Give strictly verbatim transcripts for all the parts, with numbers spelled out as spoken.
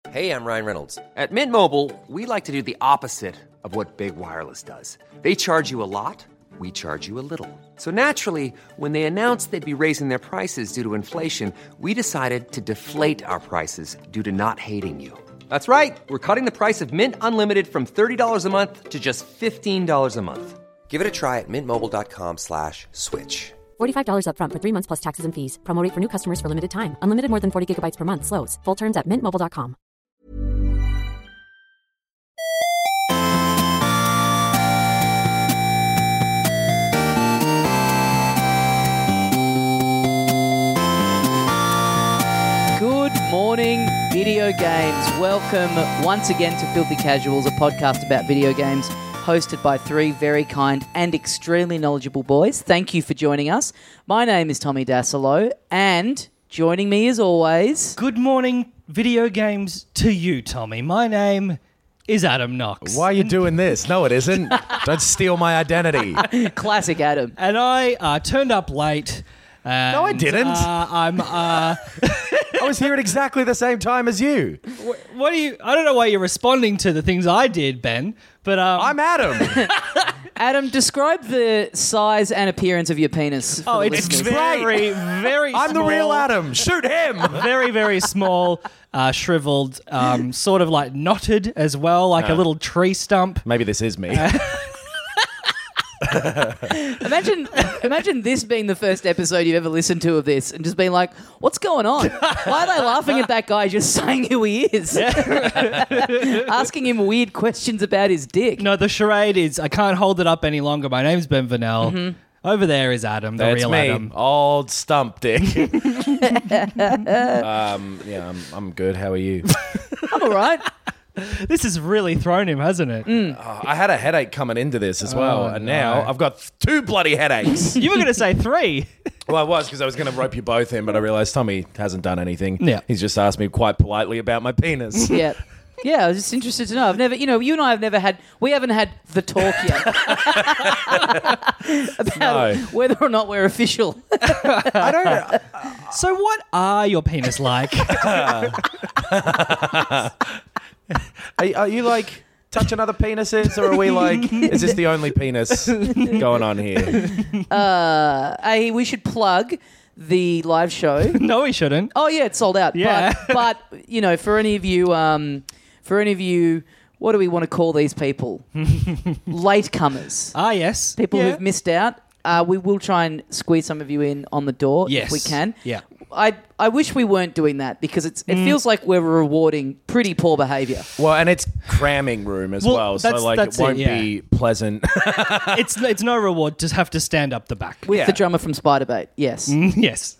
Hey, I'm Ryan Reynolds. At Mint Mobile, we like to do the opposite of what Big Wireless does. They charge you a lot, we charge you a little. So naturally, when they announced they'd be raising their prices due to inflation, we decided to deflate our prices due to not hating you. That's right. We're cutting the price of Mint Unlimited from thirty dollars a month to just fifteen dollars a month. Give it a try at mintmobile.com slash switch. forty-five dollars up front for three months plus taxes and fees. Promo rate for new customers for limited time. Unlimited more than forty gigabytes per month. Slows full terms at mint mobile dot com. Good morning, video games. Welcome once again to Filthy Casuals, a podcast about video games hosted by three very kind and extremely knowledgeable boys. Thank you for joining us. My name is Tommy Dasilo, and joining me as always... Good morning, video games, to you, Tommy. My name is Adam Knox. Why are you doing this? No, it isn't. Don't steal my identity. Classic Adam. And I uh, turned up late. And, No, I didn't. Uh, I'm... Uh, I was here at exactly the same time as you. what do you... I don't know why you're responding to the things I did, Ben, but... Um, I'm Adam. Adam, describe the size and appearance of your penis. for Oh, the it's listeners. very, very I'm the small. real Adam. Shoot him. Very, very small, uh, shriveled, um, sort of like knotted as well, like a little tree stump. Maybe this is me. Imagine, imagine this being the first episode you've ever listened to of this, and just being like, "What's going on? Why are they laughing at that guy just saying who he is? Asking him weird questions about his dick." No, the charade is I can't hold it up any longer. My name's Ben Vanel. Mm-hmm. Over there is Adam, the That's real me. Adam. Old stump dick. um, yeah, I'm, I'm good. How are you? I'm all right. This has really thrown him, hasn't it? Mm. Oh, I had a headache coming into this as well, Oh, and no. now I've got two bloody headaches. You were going to say three. Well, I was because I was going to rope you both in, but I realised Tommy hasn't done anything. Yeah. He's just asked me quite politely about my penis. Yeah. Yeah, I was just interested to know. I've never, you know, you and I have never had, we haven't had the talk yet about No. whether or not we're official. I don't. So what are your penis like? Are, are you like touching other penises, or are we like? Is this the only penis going on here? Uh, hey, we should plug the live show. No, he shouldn't. Oh yeah, it's sold out. Yeah. But, but you know, for any of you, um, for any of you, what do we want to call these people? Latecomers, Ah, yes. people Yeah. who've missed out. Uh, we will try and squeeze some of you in on the door Yes. if we can. Yeah. I I wish we weren't doing that because it's it feels like we're rewarding pretty poor behaviour. Well, and it's cramming room as Well, well, so that's- like that's it it, won't yeah. be pleasant. It's it's no reward to have to stand up the back. With Yeah. the drummer from Spiderbait, yes. Yes.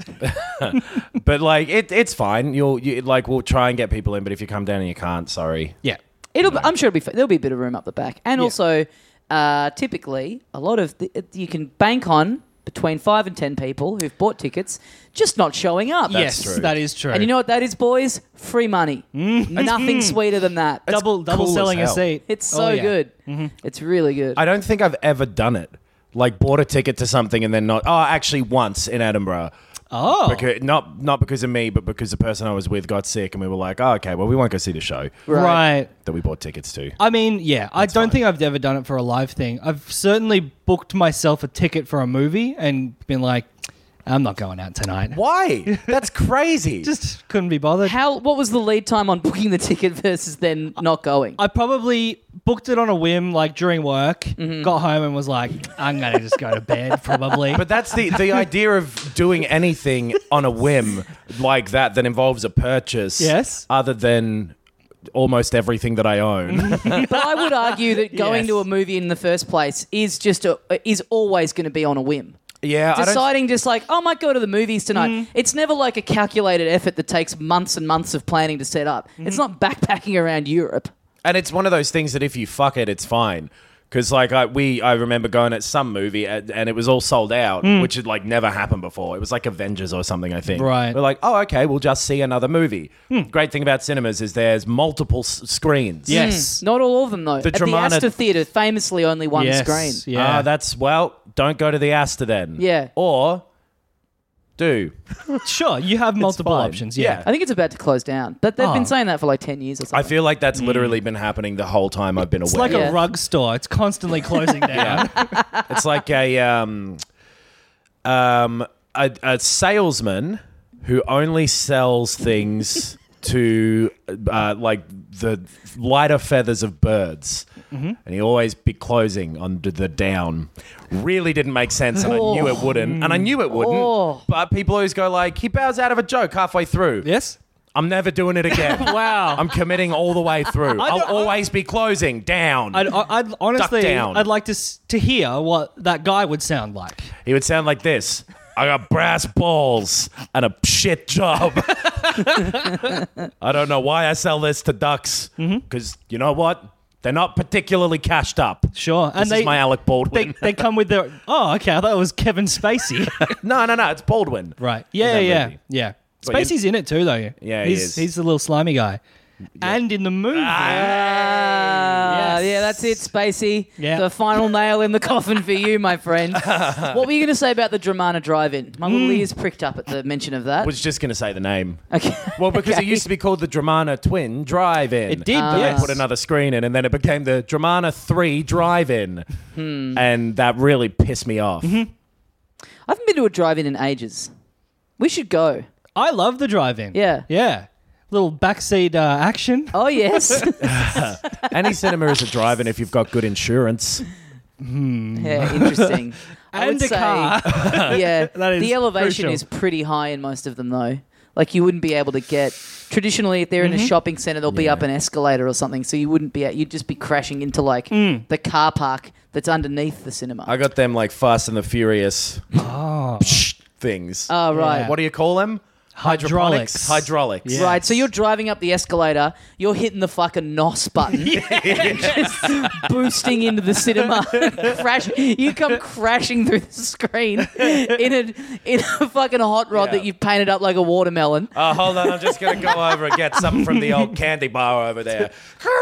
But like it, it's fine. You'll you, like we'll try and get people in, but if you come down and you can't, sorry. Yeah. It'll. Be, I'm sure it'll be. fa- There'll be a bit of room up the back, and also, uh, typically, a lot of the, you can bank on between five and ten people who've bought tickets just not showing up. yes, true. that is true. And you know what that is, boys? Free money. Nothing sweeter than that. double double cool as selling a hell. seat. It's so Oh, yeah. good. It's really good. I don't think I've ever done it. Like bought a ticket to something and then not. Oh, actually, once in Edinburgh. Oh. Because, not not because of me, but because the person I was with got sick, and we were like, oh, okay, well, we won't go see the show Right. that we bought tickets to. I mean, yeah, I don't fine. think I've ever done it for a live thing. I've certainly booked myself a ticket for a movie and been like, I'm not going out tonight. Why? That's crazy. Just couldn't be bothered. How? What was the lead time on booking the ticket versus then not going? I probably booked it on a whim, like during work, got home and was like, I'm going to just go to bed, probably. But that's the, the idea of doing anything on a whim like that that involves a purchase. Yes. Other than almost everything that I own. But I would argue that going Yes. to a movie in the first place is just a, is always going to be on a whim. yeah, I don't, Deciding just like, oh, I might go to the movies tonight. It's never like a calculated effort that takes months and months of planning to set up. It's not backpacking around Europe. and it's one of those things that if you fuck it, it's fine. Because like I we I remember going at some movie and, and it was all sold out, which had like never happened before. It was like Avengers or something, I think. Right. We're like, oh, okay, we'll just see another movie. Great thing about cinemas is there's multiple s- screens. Yes. Not all of them, though. The At the Dramana- Astor Theatre, famously only one Yes. screen. Yeah. Ah, that's well. Don't go to the Astor then. Yeah. Or do. Sure, you have multiple fine. options. Yeah. Yeah. I think it's about to close down. But they've Oh. been saying that for like ten years or something. I feel like that's literally been happening the whole time I've been away. It's like Yeah. a rug store. It's constantly closing down. It's like a um, um, a, a salesman who only sells things to uh, like the lighter feathers of birds, Mm-hmm. and he always be closing on the down. Really didn't make sense, and I knew it wouldn't, and I knew it wouldn't. Oh. But people always go like, he bows out of a joke halfway through. Yes? I'm never doing it again. Wow. I'm committing all the way through. I'll don't- I- always be closing down. I'd, I'd honestly, down. I'd like to s- to hear what that guy would sound like. He would sound like this. I got brass balls and a shit job. I don't know why I sell this to ducks. Because you know what? They're not particularly cashed up. Sure. This is my Alec Baldwin. They, they come with their. Oh, okay. I thought it was Kevin Spacey. no, no, no. It's Baldwin. Right. Yeah, that yeah, movie. yeah. But you- Spacey's in it too, though. Yeah, he he's, is. He's the little slimy guy. And in the movie. Ah, Yes. yeah, that's it, Spacey. Yeah. The final nail in the coffin for you, my friend. What were you going to say about the Dramana Drive-In? My little ears pricked up at the mention of that. I was just going to say the name. Okay. Well, because Okay. it used to be called the Dramana Twin Drive-In. It did, Then yes. they put another screen in, and then it became the Dramana three Drive-In. Hmm. And that really pissed me off. Mm-hmm. I haven't been to a drive-in in ages. We should go. I love the drive-in. Yeah. Yeah. Little backseat uh, action. Oh, yes. Any cinema is a drive-in if you've got good insurance. Yeah, interesting. I And would a say, car. yeah, That is the elevation crucial. is pretty high in most of them, though. Like, you wouldn't be able to get... Traditionally, if they're Mm-hmm. in a shopping centre, they'll be up an escalator or something, so you wouldn't be... You'd just be crashing into, like, Mm. the car park that's underneath the cinema. I got them like Fast and the Furious Oh. things. Oh, right. Yeah. What do you call them? Hydraulics. Hydraulics. Yeah. Right, so you're driving up the escalator, you're hitting the fucking N O S button, just boosting into the cinema, crash. You come crashing through the screen in a in a fucking hot rod Yeah. that you've painted up like a watermelon. Oh, hold on. I'm just going to go over and get something from the old candy bar over there.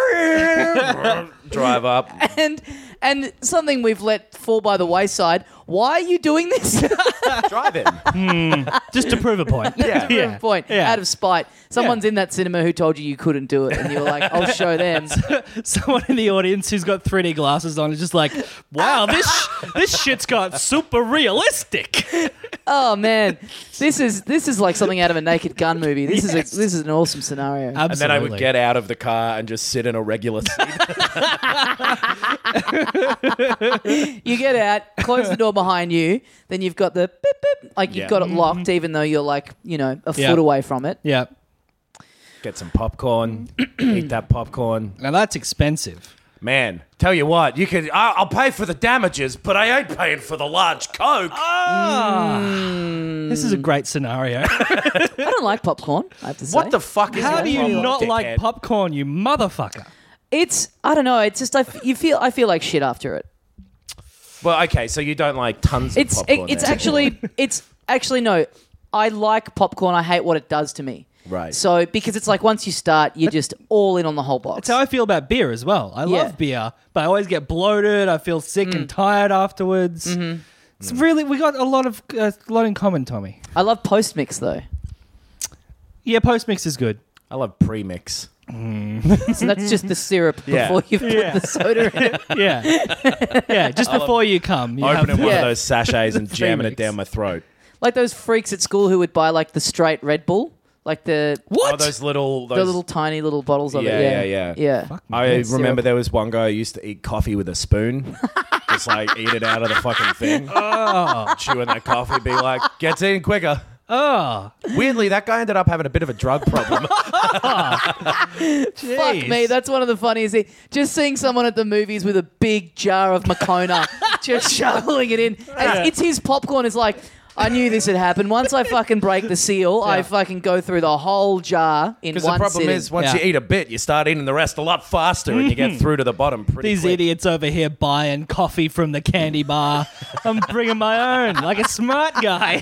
Drive up. And and something we've let fall by the wayside. Why are you doing this? Drive in. Just to prove a point. Yeah. Yeah. Point. Yeah. Out of spite. Someone's in that cinema who told you you couldn't do it, and you were like, "I'll show them." Someone in the audience who's got three D glasses on is just like, wow, this sh- this shit's got super realistic. Oh man, this is this is like something out of a Naked Gun movie. This is Yes. a, this is an awesome scenario. Absolutely. And then I would get out of the car and just sit in a regular seat. You get out, close the door behind you, then you've got the beep beep, like you've Yeah. got it locked, even though you're like you know a Yeah. foot away from it. Yeah. Get some popcorn. Eat that popcorn. Now that's expensive. Man, tell you what, you could. I- I'll pay for the damages, but I ain't paying for the large Coke. Ah. Mm. This is a great scenario. I don't like popcorn. I have to say. What the fuck is How your do you problem, not like dickhead? popcorn, you motherfucker? It's I don't know. It's just I f- you feel I feel like shit after it. Well, okay, so you don't like tons It's of popcorn. it, it's then. actually it's actually no. I like popcorn. I hate what it does to me. Right. So because it's like once you start, you're just all in on the whole box. That's how I feel about beer as well. I Yeah. love beer, but I always get bloated. I feel sick and tired afterwards. Mm-hmm. It's really we got a lot of uh, a lot in common, Tommy. I love post mix though. Yeah, post mix is good. I love premix. So that's just the syrup Yeah. before you put Yeah. the soda in it. Yeah, yeah. Just before you come, you have Opening one Yeah. of those sachets and jamming it premix. down my throat. Like those freaks at school who would buy like the straight Red Bull, like the what? Oh, those little, those the little tiny little bottles of Yeah, it. Yeah, yeah, yeah. Fuck I Syrup. remember there was one guy who used to eat coffee with a spoon. Just like eat it out of the fucking thing. Oh, Chewing that coffee, be like, gets in quicker. oh, Weirdly, that guy ended up having a bit of a drug problem. Fuck jeez. me, that's one of the funniest things. Just seeing someone at the movies with a big jar of Makona, just shoveling it in. And it's his popcorn. It's like, I knew this had happened. Once I fucking break the seal, I fucking go through the whole jar in Because one the problem sitting. is, once Yeah. you eat a bit, you start eating the rest a lot faster and you get through to the bottom pretty These quick. idiots over here buying coffee from the candy bar. I'm bringing my own, like a smart guy.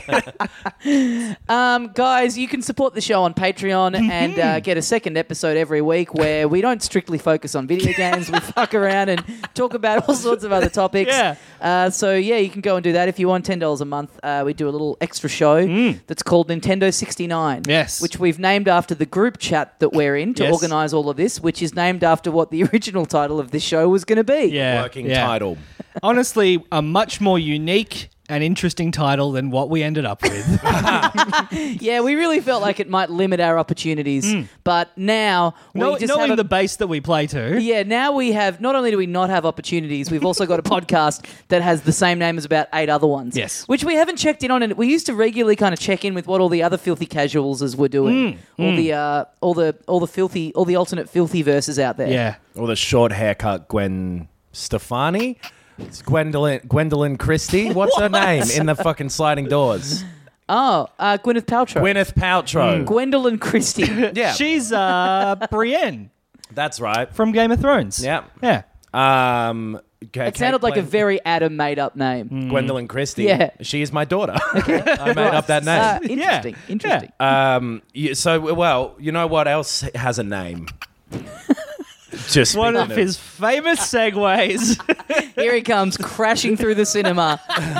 Um, guys, you can support the show on Patreon and uh, get a second episode every week where we don't strictly focus on video games. We fuck around and talk about all sorts of other topics. Yeah. Uh, so, yeah, you can go and do that if you want ten dollars a month. Uh, we do do a little extra show that's called Nintendo sixty-nine. Yes. Which we've named after the group chat that we're in to Yes. organise all of this, which is named after what the original title of this show was going to be. Yeah. Working yeah. title. Honestly, a much more unique and interesting title than what we ended up with. Yeah, we really felt like it might limit our opportunities, but now we no, just knowing have a, the base that we play to. Yeah, now we have, not only do we not have opportunities, we've also got a podcast that has the same name as about eight other ones. Yes. Which we haven't checked in on, and we used to regularly kind of check in with what all the other filthy casuals were doing. all the uh, all the all the filthy all the alternate filthy verses out there. Yeah. Or the short haircut Gwen Stefani. It's Gwendolyn Gwendolyn Christie. What's her name in the fucking sliding doors? Oh, uh, Gwyneth Paltrow. Gwyneth Paltrow. Gwendolyn Christie. Yeah, She's uh, Brienne that's right. from Game of Thrones. Yeah. Yeah. Um, okay, It sounded like a Gwen- very Adam made up name. Gwendolyn Christie. Yeah. She is my daughter. I made up that name. Uh, interesting. Yeah. Interesting. Um, you, so, well, you know what else has a name? Just One speaking of his famous segues. Here he comes crashing through the cinema.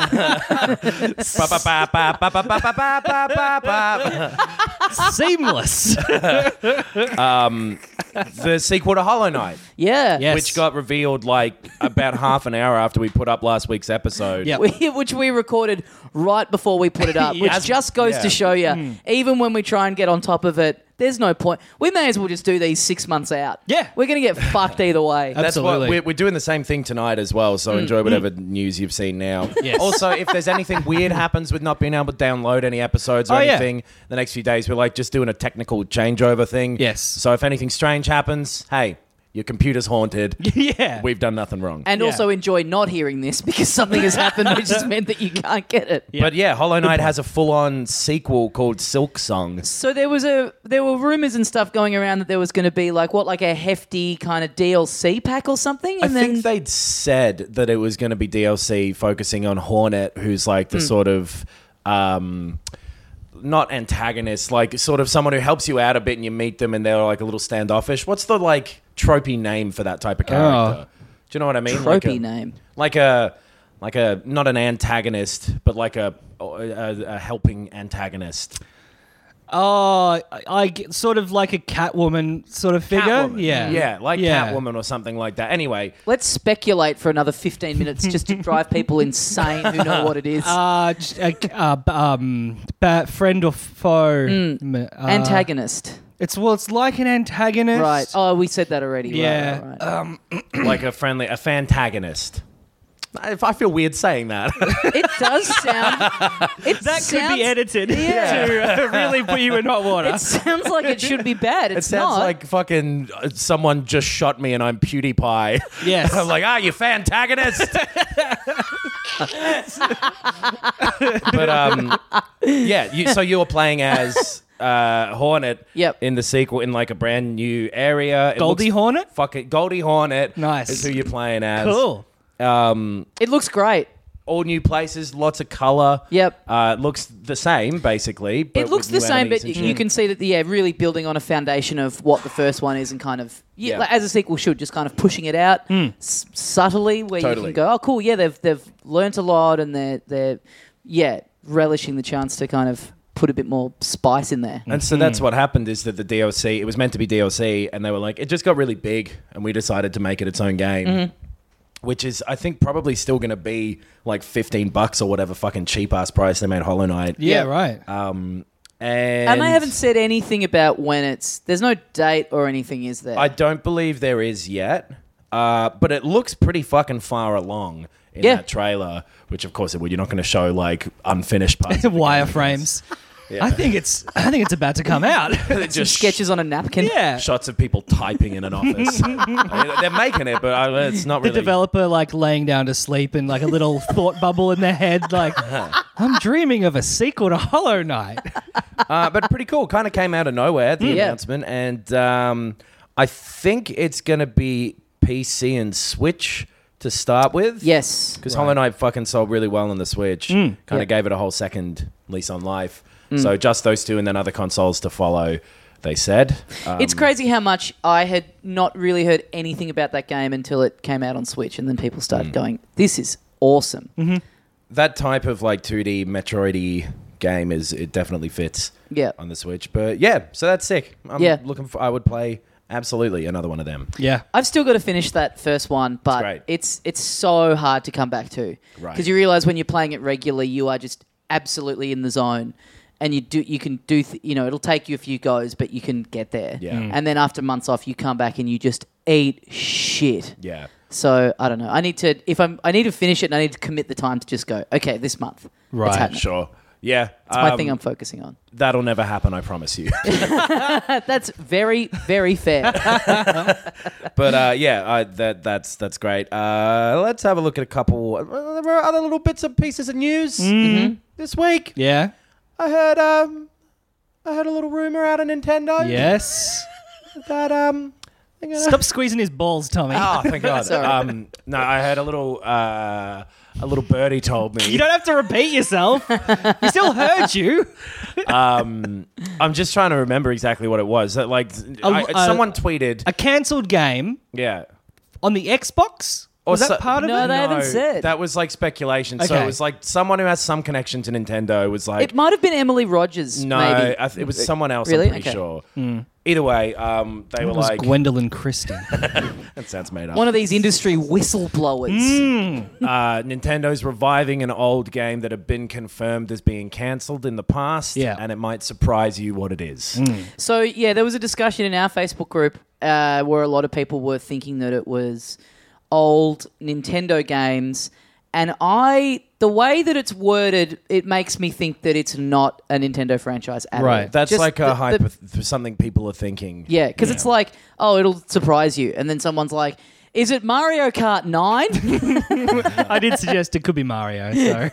Seamless. The sequel to Hollow Knight, Yeah. Yes. which got revealed like about half an hour after we put up last week's episode. Yep. We, which we recorded right before we put it up, which Yes. just goes Yeah. to show you, even when we try and get on top of it, there's no point. We may as well just do these six months out. Yeah. We're going to get fucked either way. That's what Absolutely. we're, we're doing the same thing tonight as well. So enjoy whatever news you've seen now. Yes. Also, if there's anything weird happens with not being able to download any episodes or Oh, yeah. anything, the next few days we're like just doing a technical changeover thing. Yes. So if anything strange happens, hey, your computer's haunted. Yeah. We've done nothing wrong. And Yeah. also enjoy not hearing this because something has happened which has meant that you can't get it. But yeah, Hollow Knight has a full-on sequel called Silk Song. So there was a there were rumors and stuff going around that there was going to be like what like a hefty kind of D L C pack or something, I and then think they'd said that it was going to be D L C focusing on Hornet, who's like Hmm. the sort of um, not antagonist, like sort of someone who helps you out a bit, and you meet them, and they're like a little standoffish. What's the like tropey name for that type of character? Do you know what I mean? tropey like a, name. like a like a not an antagonist, but like a a, a helping antagonist. Oh, I, I get sort of like a Catwoman sort of figure. Catwoman. Yeah. yeah, like Yeah. Catwoman or something like that. Anyway, Let's speculate for another fifteen minutes just to drive people insane who know what it is. Uh, j- uh, uh, b- um, ba- friend or foe. M- uh, Antagonist. It's well, it's like an antagonist. Right. Oh, we said that already. Right, Yeah. right, right. Um, like a friendly, a fantagonist. If I feel weird saying that. It does sound. It that sounds, could be edited Yeah. to uh, really put you in hot water. It sounds like it should be bad. It It's sounds not. like fucking uh, someone just shot me and I'm PewDiePie. Yes. I'm like, ah, you fantagonist. But um, yeah. You, so you were playing as uh, Hornet. Yep. In the sequel, in like a brand new area. It Goldie looks Hornet? Fucking Goldie Hornet. Nice. Is who you're playing as. Cool. Um, It looks great. all new places, lots of color. Yep. Uh, looks the same basically. But It looks with the new same, enemies but and you shit. can see that, yeah, really building on a foundation of what the first one is and kind of, yeah, Yeah. like, as a sequel should, just kind of pushing it out s- subtly where you Totally. can go, oh, cool, yeah, they've they've learnt a lot and they're, they're, yeah, relishing the chance to kind of put a bit more spice in there. And so that's what happened is that the D L C, it was meant to be D L C, and they were like, it just got really big, and we decided to make it its own game. Which is, I think, probably still going to be like fifteen bucks or whatever fucking cheap ass price they made Hollow Knight. Yeah, Yeah. right. Um, and, And they haven't said anything about when it's, there's no date or anything, is there? I don't believe there is yet, uh, but it looks pretty fucking far along in Yeah. that trailer, which of course it would. You're not going to show like unfinished parts. of the game. Wireframes. I think it's. I think it's about to come out. Some Just sketches on a napkin. yeah. shots of people typing in an office. I mean, they're making it, but I, it's not The really. developer like laying down to sleep and like a little thought bubble in their head, like I'm dreaming of a sequel to Hollow Knight. Uh, but pretty cool. Kind of came out of nowhere, the Yeah. announcement. And um, I think it's going to be P C and Switch to start with. Yes. Because Hollow Knight fucking sold really well on the Switch. Kind of Yep. gave it a whole second lease on life. So just those two and then other consoles to follow, they said. Um, It's crazy how much I had not really heard anything about that game until it came out on Switch, and then people started going, "This is awesome." that type of like two D Metroid-y game is it definitely fits Yeah. on the Switch. But yeah, so that's sick. I'm Yeah. looking for. I would play absolutely another one of them. Yeah. I've still got to finish that first one, but great. it's it's so hard to come back to. Right. Because you realise when you're playing it regularly, you are just absolutely in the zone. And you do, you can do, th- you know, it'll take you a few goes, but you can get there. Yeah. Mm. And then after months off, you come back and you just eat shit. Yeah. So I don't know. I need to, if I'm, I need to finish it, and I need to commit the time to just go. Okay, this month, Right, it's happening. Sure. Yeah. It's my um, thing I'm focusing on. That'll never happen. I promise you. That's very, very fair. But uh, yeah, I, that that's that's great. Uh, let's have a look at a couple. Uh, there are other little bits and pieces of news Mm-hmm. this week. Yeah. I heard um, I heard a little rumor out of Nintendo. Yes. That um, they're gonna- Stop squeezing his balls, Tommy. Oh, thank God. Sorry. Um, no, I heard a little uh, a little birdie told me. You don't have to repeat yourself. We still heard you. um, I'm just trying to remember exactly what it was. That, like, I, uh, someone tweeted. A cancelled game Yeah. on the Xbox? Was Or that so- part of No, it? they haven't said. That was like speculation. So Okay. it was like someone who has some connection to Nintendo was like, It might have been Emily Rogers. no, maybe. I th- it was someone else. Really? I'm pretty Okay. sure. Either way, um, they It were was like, Gwendolyn Christie. that sounds made up. One of these industry whistleblowers. uh, Nintendo's reviving an old game that had been confirmed as being cancelled in the past. Yeah. And it might surprise you what it is. So yeah, there was a discussion in our Facebook group uh, where a lot of people were thinking that it was old Nintendo games, and I, the way that it's worded, it makes me think that it's not a Nintendo franchise at all. Right. That's Just like the- a hype, the- something people are thinking. Yeah, because it's like, oh, it'll surprise you, and then someone's like, is it Mario Kart nine? I did suggest it could be Mario. So,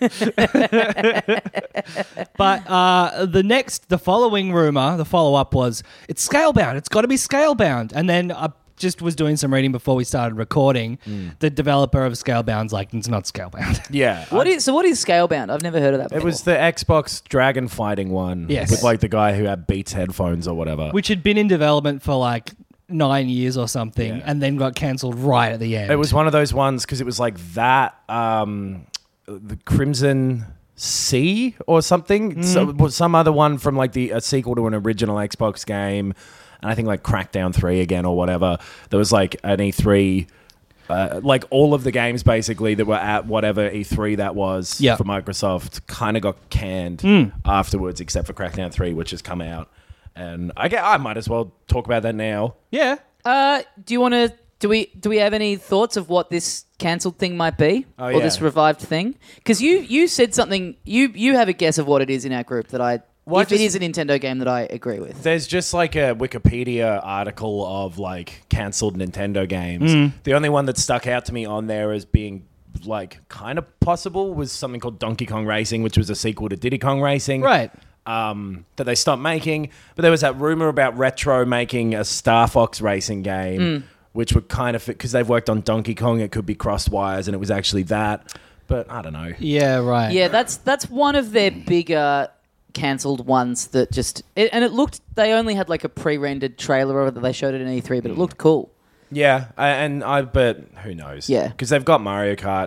but uh, the next, the following rumor, the follow up was it's Scalebound. It's got to be Scalebound. And then I just was doing some reading before we started recording. The developer of Scalebound's like, it's not Scalebound. Yeah. What is so? What is Scalebound? I've never heard of that before. It was the Xbox dragon fighting one. Yes. With like the guy who had Beats headphones or whatever. Which had been in development for like nine years or something, Yeah. and then got cancelled right at the end. It was one of those ones because it was like that, um, the Crimson Sea or something. So, was some other one from like the a sequel to an original Xbox game. And I think like Crackdown three again or whatever. There was like an E three, uh, like all of the games basically that were at whatever E three that was Yeah. for Microsoft kind of got canned afterwards, except for Crackdown three, which has come out. And I get, I might as well talk about that now. yeah. Uh, do you want to? Do we? Do we have any thoughts of what this cancelled thing might be, Oh, or yeah. this revived thing? Because you you said something. You you have a guess of what it is in our group that I. Well, I if it just- is a Nintendo game that I agree with. There's just like a Wikipedia article of like cancelled Nintendo games. The only one that stuck out to me on there as being like kind of possible was something called Donkey Kong Racing, which was a sequel to Diddy Kong Racing. Right. Um, that they stopped making. But there was that rumor about Retro making a Star Fox racing game, which would kind of fit because they've worked on Donkey Kong. It could be crossed wires, and it was actually that. But I don't know. Yeah, right. Yeah, that's that's one of their bigger cancelled ones that just it, and it looked. They only had like a pre-rendered trailer of it that they showed it in E three, but it looked cool. Yeah, I, and I but who knows? Yeah. because they've got Mario Kart,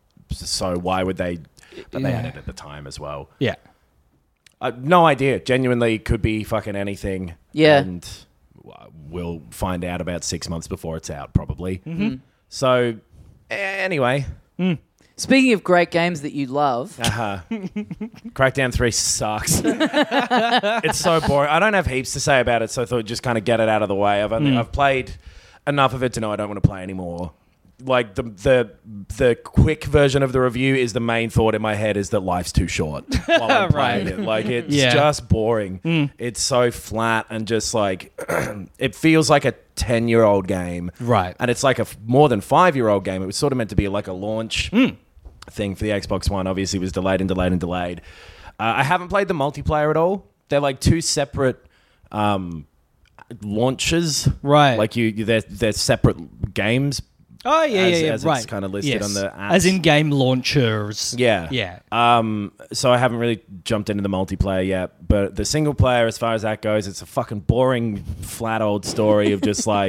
so why would they? But they Yeah. had it at the time as well. Yeah. Uh, no idea. Genuinely, could be fucking anything. Yeah. and uh, we'll find out about six months before it's out, probably. Mm-hmm. So, a- anyway, Speaking of great games that you love, uh, Crackdown three sucks. It's so boring. I don't have heaps to say about it, so I thought just kind of get it out of the way. I've only I've played enough of it to know I don't want to play anymore. Like the the the quick version of the review is the main thought in my head is that life's too short while I'm playing Right. it. Like it's Yeah. just boring. It's so flat and just like it feels like a ten year old game. Right. And it's like a f- more than five year old game. It was sort of meant to be like a launch thing for the Xbox One. Obviously, it was delayed and delayed and delayed. Uh, I haven't played the multiplayer at all. They're like two separate um, launches. Right. Like you, you they're, they're separate games. Oh, yeah, As- yeah, yeah. as it's right. kinda listed Yes. on the apps. As in game launchers. Yeah. Yeah. Um, so I haven't really jumped into the multiplayer yet, but the single player, as far as that goes, it's a fucking boring, flat old story of just like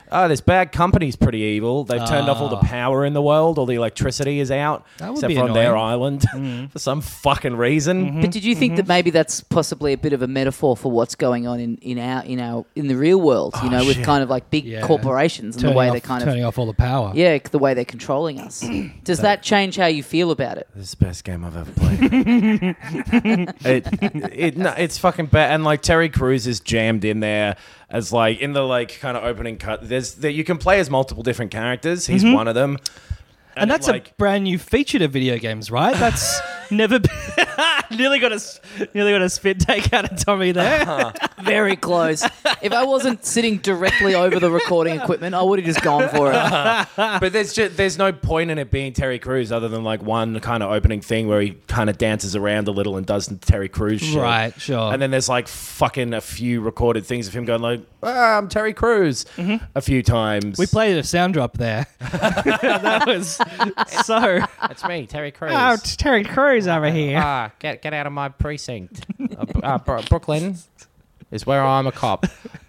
oh, this bad company's pretty evil. They've turned off all the power in the world. All the electricity is out, That would except be for on their annoying. island Mm. for some fucking reason. But did you think that maybe that's possibly a bit of a metaphor for what's going on in, in our in our in the real world? You know, with shit. kind of like big Yeah. corporations and Turning the way off, they kind turning of off all the power. yeah, the way they're controlling us. Does that change how you feel about it? This is the best game I've ever played. it, it, no, it's fucking bad. And like Terry Crews is jammed in there as like in the like kind of opening cut. There's that you can play as multiple different characters. He's one of them. And that's like, a brand new feature to video games, right? That's never been... nearly got a s- nearly got a spit take out of Tommy there. Very close. If I wasn't sitting directly over the recording equipment, I would have just gone for it. but there's just there's no point in it being Terry Crews other than like one kind of opening thing where he kind of dances around a little and does the Terry Crews shit. Right, sure. And then there's like fucking a few recorded things of him going like, ah, I'm Terry Crews a few times. We played a sound drop there. That was so... It's me, Terry Crews. Oh, it's Terry Crews over here. Ah, get get out of my precinct. uh, uh, Bro- Brooklyn is where I'm a cop.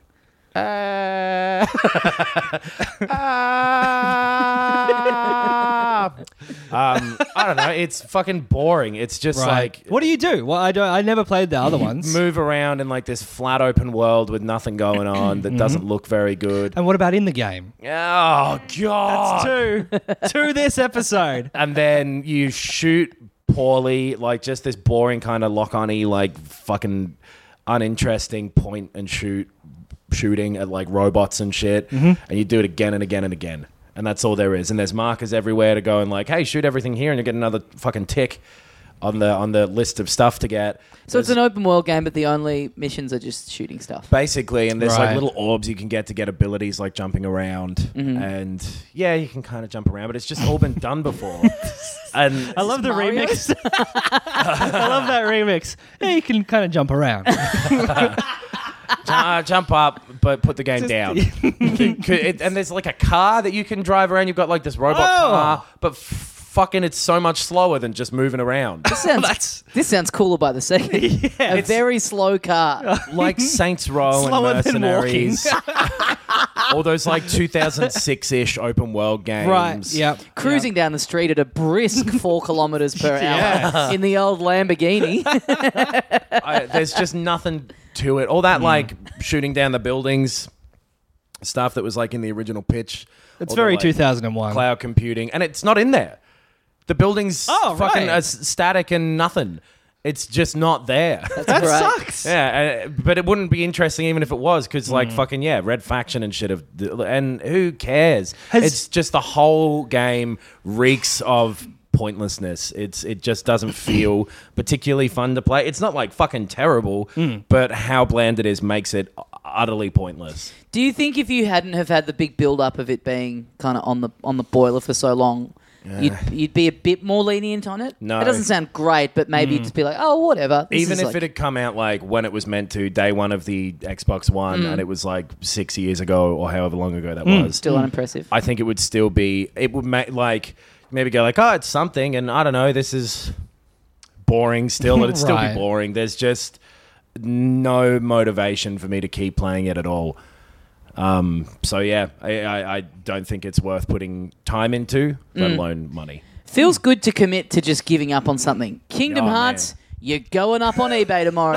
Uh, ah. um, I don't know. It's fucking boring. It's just Right. like What do you do? Well, I don't. I never played the other ones. move around in like this flat open world with nothing going on that doesn't look very good. And what about in the game? Oh god! Two. Two this episode. And then you shoot poorly, like just this boring kind of lock-on-y, like fucking uninteresting point and shoot shooting at like robots and shit, and you do it again and again and again, and that's all there is. And there's markers everywhere to go and like, hey, shoot everything here, and you get another fucking tick on the on the list of stuff to get. So it's an open world game, but the only missions are just shooting stuff. Basically, and there's Right. like little orbs you can get to get abilities like jumping around, and yeah, you can kind of jump around, but it's just all been done before. And I love the Mario? remix. I love that remix. Yeah, you can kind of jump around. uh, jump up, but put the game down. Could- could- it- and there's like a car that you can drive around. You've got like this robot Oh. car, but f- fucking it's so much slower than just moving around. This sounds, That's- this sounds cooler by the second. a very slow car. Like Saints Row and Slower than Mercenaries. All those like two thousand six-ish open world games. Right. Yep. Cruising down the street at a brisk four kilometers per hour in the old Lamborghini. I, there's just nothing to it. All that like shooting down the buildings stuff that was like in the original pitch. It's All the, very like, two thousand one. cloud computing, and it's not in there. The building's Oh, fucking right. uh, s- static and nothing. It's just not there. That Right. sucks. Yeah, uh, but it wouldn't be interesting even if it was, because Mm. like fucking yeah, Red Faction and shit. Of and who cares? Has- it's just the whole game reeks of pointlessness. It's it just doesn't feel particularly fun to play. It's not like fucking terrible, Mm. but how bland it is makes it utterly pointless. Do you think if you hadn't have had the big build up of it being kind of on the on the boiler for so long, you'd, you'd be a bit more lenient on it? No. It doesn't sound great, but maybe you'd just be like, oh, whatever. This Even is if like- it had come out like when it was meant to, day one of the Xbox One, Mm. and it was like six years ago or however long ago that was, still unimpressive. I think it would still be. It would make like maybe go like, oh, it's something, and I don't know, this is boring still, it'd still be Right. boring. There's just no motivation for me to keep playing it at all. Um, so yeah, I, I, I don't think it's worth putting time into, let alone money. Feels good to commit to just giving up on something. Kingdom Oh, Hearts, you're going up on eBay tomorrow,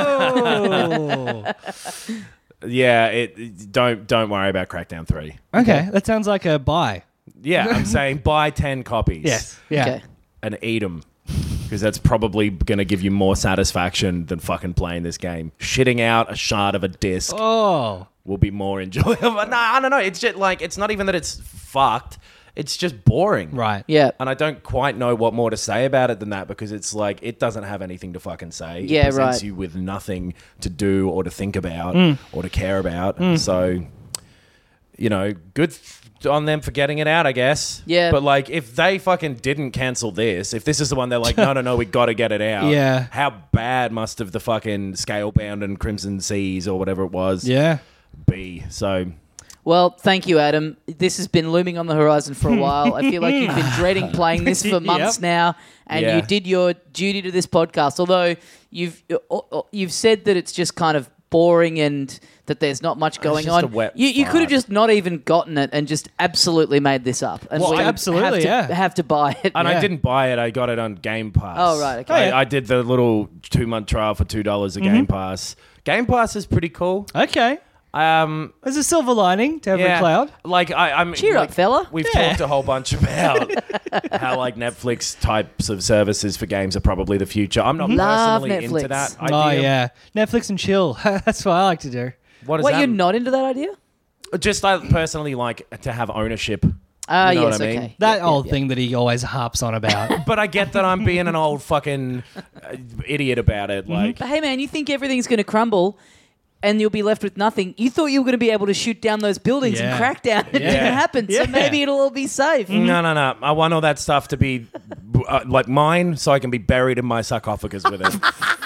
baby. Oh. Yeah, it, it- don't don't worry about Crackdown three. Okay, that sounds like a buy. Yeah, I'm saying buy ten copies. Yes. Yeah. Okay. And eat them. Because that's probably going to give you more satisfaction than fucking playing this game. Shitting out a shard of a disc Oh. will be more enjoyable. No, I don't know. It's just like, it's not even that it's fucked. It's just boring. Right. Yeah. And I don't quite know what more to say about it than that, because it's like, it doesn't have anything to fucking say. Yeah, it presents right. you with nothing to do or to think about Mm. or to care about. So, you know, good th- on them for getting it out, I guess. Yeah. But like, if they fucking didn't cancel this, if this is the one they're like, no, no, no, we got to get it out. Yeah. How bad must have the fucking Scalebound and Crimson Seas or whatever it was Yeah. be? So, Well, thank you, Adam. This has been looming on the horizon for a while. I feel like you've been dreading playing this for months Yep. now, and Yeah. you did your duty to this podcast. Although you've you've said that it's just kind of boring and that there's not much going just on. a wet you you could have fart. just not even gotten it and just absolutely made this up. And Well, we absolutely, have to, yeah. have to buy it. And Yeah. I didn't buy it. I got it on Game Pass. Oh, right, okay. I, Oh, yeah. I did the little two month trial for two dollars a Game Pass. Game Pass is pretty cool. Okay. Um, There's a silver lining to every yeah, cloud. like I, I'm. Cheer like, up, fella. We've Yeah. talked a whole bunch about how like Netflix types of services for games are probably the future. I'm not Love personally into Netflix. that Oh, idea. yeah. Netflix and chill. That's what I like to do. What is What, that? you're not into that idea? Just I personally like to have ownership. Ah, You know yes, what I mean? okay. That Yeah, old yeah, thing that he always harps on about. But I get that I'm being an old fucking uh, idiot about it. Like, But hey, man, you think everything's going to crumble and you'll be left with nothing. You thought you were going to be able to shoot down those buildings Yeah. and crack down. It Yeah. didn't happen. Yeah. So maybe it'll all be safe. no, no, no. I want all that stuff to be uh, like mine, so I can be buried in my sarcophagus with it.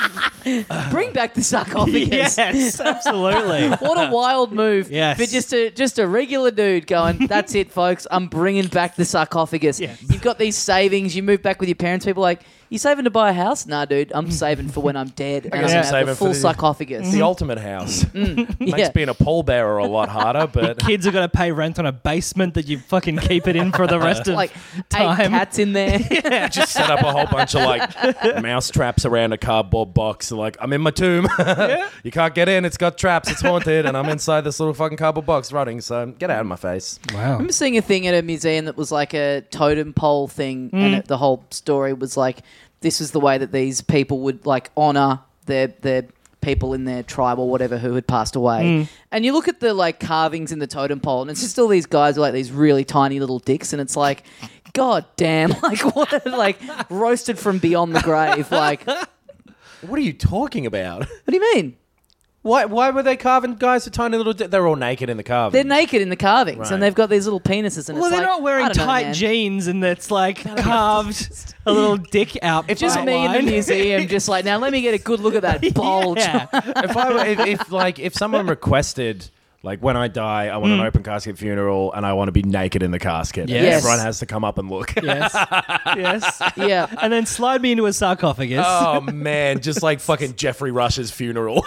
Bring back the sarcophagus. Yes, absolutely. What a wild move. Yes. For just a just a regular dude going, that's it, folks. I'm bringing back the sarcophagus. Yes. You've got these savings. You move back with your parents. People are like, you saving to buy a house? Nah, dude. I'm saving for when I'm dead. And I'm guess going I'm to have the saving for full the- sarcophagus. The ultimate house. Makes Yeah. being a pallbearer a lot harder, but Kids are going to pay rent on a basement that you fucking keep it in for the rest of Like time. eight cats in there. just set up a whole bunch of like mouse traps around a cardboard box. Like, I'm in my tomb. You can't get in. It's got traps. It's haunted, and I'm inside this little fucking cardboard box rotting. So get out of my face. I Wow. remember seeing a thing at a museum that was like a totem pole thing, and it, the whole story was like, this was the way that these people would like honor their their people in their tribe or whatever who had passed away. And you look at the like carvings in the totem pole, and it's just all these guys with like these really tiny little dicks, and it's like, god damn, like what, like roasted from beyond the grave. Like, what What are you talking about? do you mean? Why? Why were they carving guys with tiny little? Di- they're all naked in the carving. They're naked in the carvings, Right. and they've got these little penises, and Well, it's they're like, not wearing I don't know, tight man. jeans and it's like carved a little dick out. It's just me in the museum, just like, now let me get a good look at that bulge. Yeah. if I were, if, if like if someone requested. Like, when I die, I want an open casket funeral, and I want to be naked in the casket. And Yes. everyone has to come up and look. Yes. Yes. Yeah. And then slide me into a sarcophagus. Oh, man. Just like fucking Jeffrey Rush's funeral.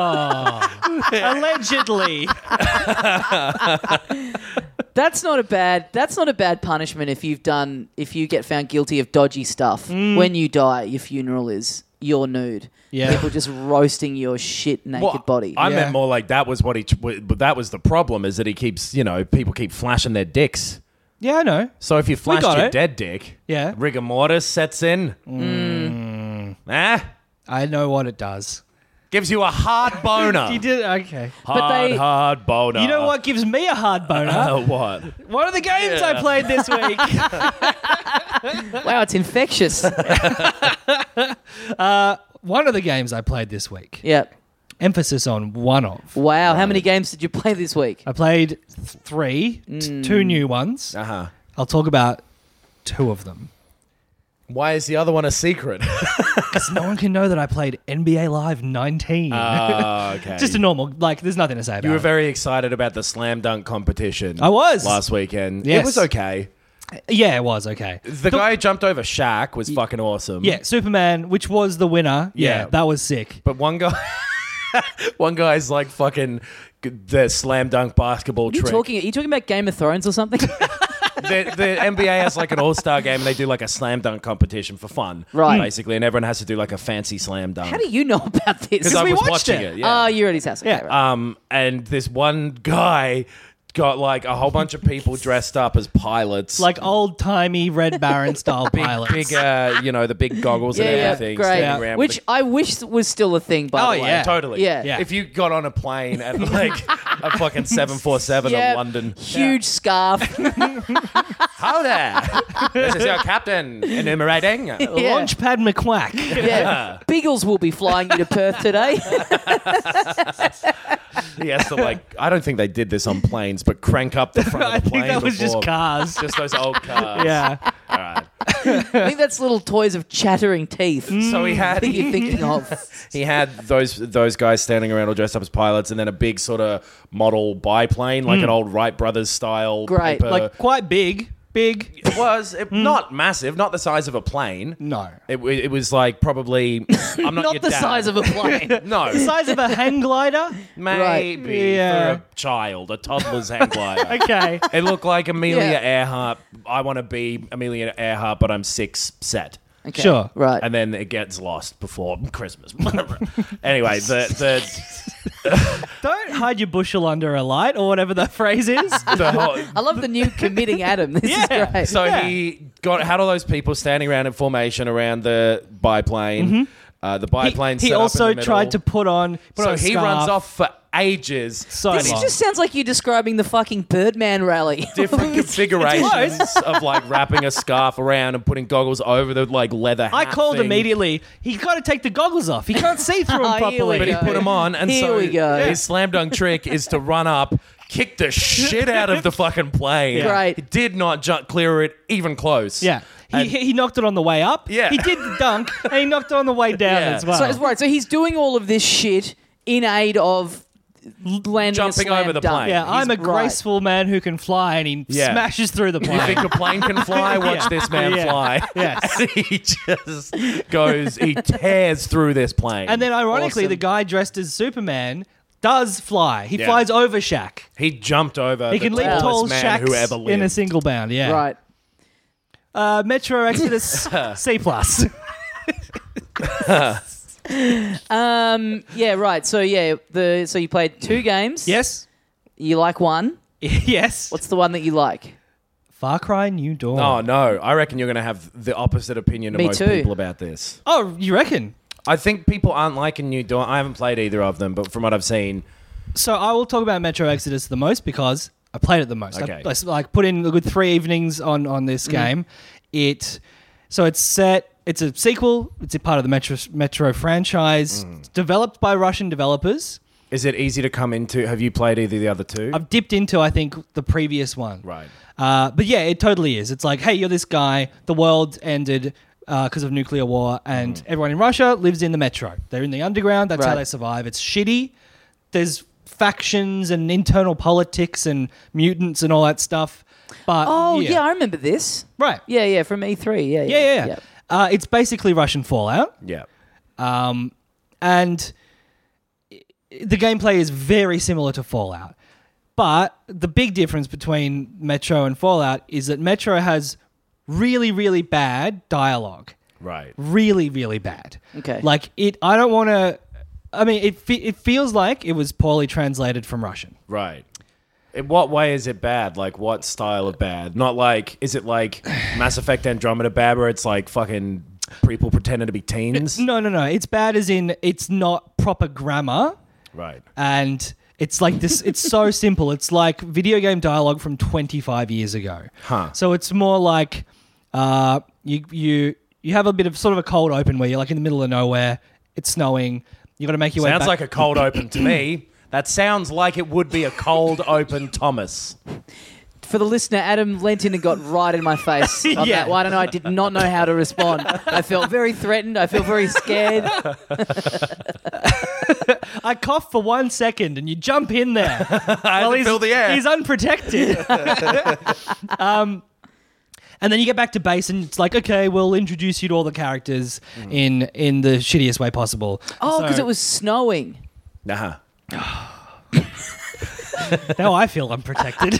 Allegedly. That's not a bad. That's not a bad punishment if you've done. If you get found guilty of dodgy stuff when you die, your funeral is you're nude. Yeah. People just roasting your shit naked Well, body. I Yeah. meant more like that was what he, but that was the problem is that he keeps, you know, people keep flashing their dicks. Yeah, I know. So if you flashed got your it. dead dick, Yeah. rigor mortis sets in. Mm. Ah, I know what it does. gives you a hard boner. You did okay. hard, But they- hard boner. You know what gives me a hard boner? Uh, what? One of the games I played this week. wow, it's infectious. One of the games I played this week. Yeah. Emphasis on one of. Wow. How many games did you play this week? I played th- three, t- two new ones. Uh huh. I'll talk about two of them. Why is the other one a secret? Because no one can know that I played N B A Live nineteen. Oh, okay. Just a normal, like, there's nothing to say about You were it. very excited about the slam dunk competition. I was. last weekend. Yes. It was okay. Yeah, it was okay. The guy who jumped over Shaq was fucking awesome. Yeah, Superman, which was the winner. Yeah, Yeah. that was sick. But one guy, one guy's like fucking the slam dunk basketball What are you trick. talking? Are you talking about Game of Thrones or something? the, the N B A has like an all star game, and they do like a slam dunk competition for fun, Right. Basically, and everyone has to do like a fancy slam dunk. How do you know about this? Because I we was watched watching it. it. yeah. Oh, you're at his house. Okay, Yeah. right. Um, and this one guy got like a whole bunch of people dressed up as pilots, Like old timey Red Baron style pilots. big, uh, you know, the big goggles yeah, and yeah, everything. great. standing around with Which I wish was still a thing. By Oh, the way. yeah. Totally. Yeah. Yeah. If you got on a plane at like a fucking seven forty-seven Yeah, in London. huge scarf. How there? This is your captain enumerating. Yeah. Launchpad McQuack. Yeah, Biggles will be flying you to Perth today. He has to like, I don't think they did this on planes, but crank up the front I of the think plane that was before. just cars. Just those old cars. Yeah. All right. I think that's little toys of chattering teeth. So he I had think you're thinking of. he had those those guys standing around all dressed up as pilots, and then a big sort of model biplane, like an old Wright Brothers style. Great. paper- Like quite big. big? It was it, not massive, not the size of a plane. No. It, w- it was like probably. I'm not, Not your the dad. size of a plane. No, The size of a hang glider? maybe Yeah. for a child, a toddler's hang glider. Okay. It looked like Amelia Yeah. Earhart. I want to be Amelia Earhart, but I'm six set. Okay. Sure. Right. And then it gets lost before Christmas. Anyway, the the Don't hide your bushel under a light or whatever the phrase is. the whole, I love the new committing Adam. This Yeah. is great. so Yeah. he got had all those people standing around in formation around the biplane. Uh, the biplane. Mm-hmm. He set up in also the middle. tried to put on put So on a he scarf. runs off for ages. So This long. just sounds like you describing the fucking Birdman rally. Different configurations close. of like wrapping a scarf around and putting goggles over the like leather. I hat called thing. immediately. He's got to take the goggles off. He can't see through them Oh, here properly. we But he go. put them on, and Here so we go. his slam dunk trick is to run up, kick the shit out of the fucking plane. Yeah. Right. He did not jump clear it even close. Yeah. He, And- he knocked it on the way up. Yeah. He did the dunk, and he knocked it on the way down Yeah. as well. So it's right. So he's doing all of this shit in aid of landing Jumping a slam over the dunk. plane. yeah, I'm a Right. graceful man who can fly, and he Yeah. smashes through the You plane. think a plane can fly? Watch Yeah. this man Yeah. fly. Yes. And he just goes, he tears through this plane. And then, ironically, Awesome. the guy dressed as Superman does fly. He Yeah. flies over Shaq. he jumped over He the can leap tallest tall man Shaqs who ever lived. in a single bound. Yeah. Right. Uh, Metro Exodus C plus. Um. Yeah. Right. So yeah. The so you played two games. Yes. You like one. Yes. What's the one that you like? Far Cry New Dawn? Oh, no. I reckon you're going to have the opposite opinion of Me most too. people about this. Oh, you reckon? I think people aren't liking New Dawn. I haven't played either of them, but from what I've seen, So I will talk about Metro Exodus the most because I played it the most. Okay. I, I like put in a good three evenings on on this game. It so it's set. It's a sequel. It's a part of the Metro Metro franchise. It's developed by Russian developers. is it easy to come into? Have you played either of the other two? I've dipped into I think the previous one. Right. Uh, but yeah, it totally is. It's like, hey, you're this guy. The world ended because of nuclear war, and everyone in Russia lives in the metro. They're in the underground. That's how Right. they survive. It's shitty. There's factions and internal politics and mutants and all that stuff. But Oh yeah, yeah, I remember this. right. Yeah, yeah, from E three. Yeah, Yeah, yeah. yeah. Uh, it's basically Russian Fallout, Yeah. um, and i- the gameplay is very similar to Fallout. But the big difference between Metro and Fallout is that Metro has really, really bad dialogue. Right. Really, really bad. Okay. Like it, I don't want to. I mean, it fe- it feels like it was poorly translated from Russian. Right. In what way is it bad? Like, what style of bad? Not like, is it like Mass Effect Andromeda bad where it's like fucking people pretending to be teens? No, no, no. It's bad as in it's not proper grammar. Right. And it's like this. It's so simple. It's like video game dialogue from twenty-five years ago. Huh. So it's more like uh, you you you have a bit of sort of a cold open where you're like in the middle of nowhere. It's snowing. You got to make your way Sounds back. like a cold open to me. That sounds like it would be a cold open Thomas. For the listener, Adam leant in and got right in my face on Yeah. that one, and I did not know how to respond. I felt very threatened. I felt very scared. I cough for one second and you jump in there. I had to he's, fill the air. he's unprotected. um, and then you get back to base and it's like, okay, we'll introduce you to all the characters in in the shittiest way possible. Oh, So- because it was snowing. Nah. Now I feel unprotected.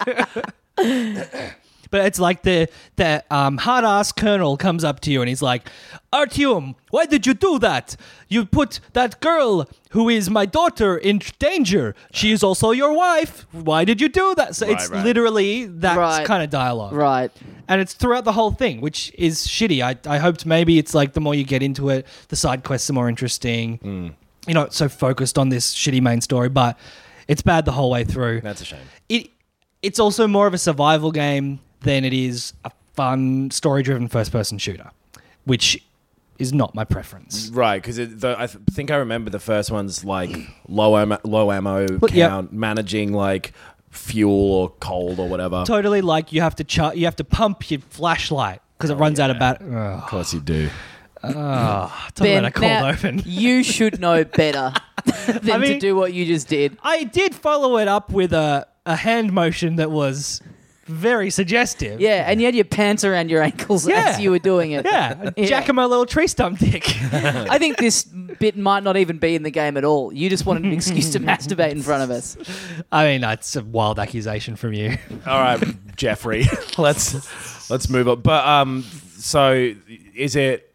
But it's like the the um, hard ass colonel comes up to you and he's like, Artyom, why did you do that? You put that girl who is my daughter in danger. She is also your wife. Why did you do that? So Right, it's right. literally that Right. kind of dialogue. Right. And it's throughout the whole thing, which is shitty. I, I hoped maybe it's like the more you get into it, the side quests are more interesting. Mm. You're not so focused on this shitty main story, but it's bad the whole way through. That's a shame. It It's also more of a survival game than it is a fun, story-driven first-person shooter, which is not my preference. Right, because I th- think I remember the first one's like low ammo, low ammo But, yeah. count, managing like fuel or cold or whatever. Totally, like you have to char- you have to pump your flashlight because it runs out of yeah. battery. Of course you do. Talk Ben, about a cold now, open. you should know better than I mean- to do what you just did. I did follow it up with a, a hand motion that was very suggestive. Yeah, and you had your pants around your ankles Yeah. as you were doing it. Yeah, Jack and my little tree stump dick. I think this bit might not even be in the game at all. You just wanted an excuse to masturbate in front of us. I mean, that's a wild accusation from you. All right, Jeffrey. let's let's move on. But um, so is it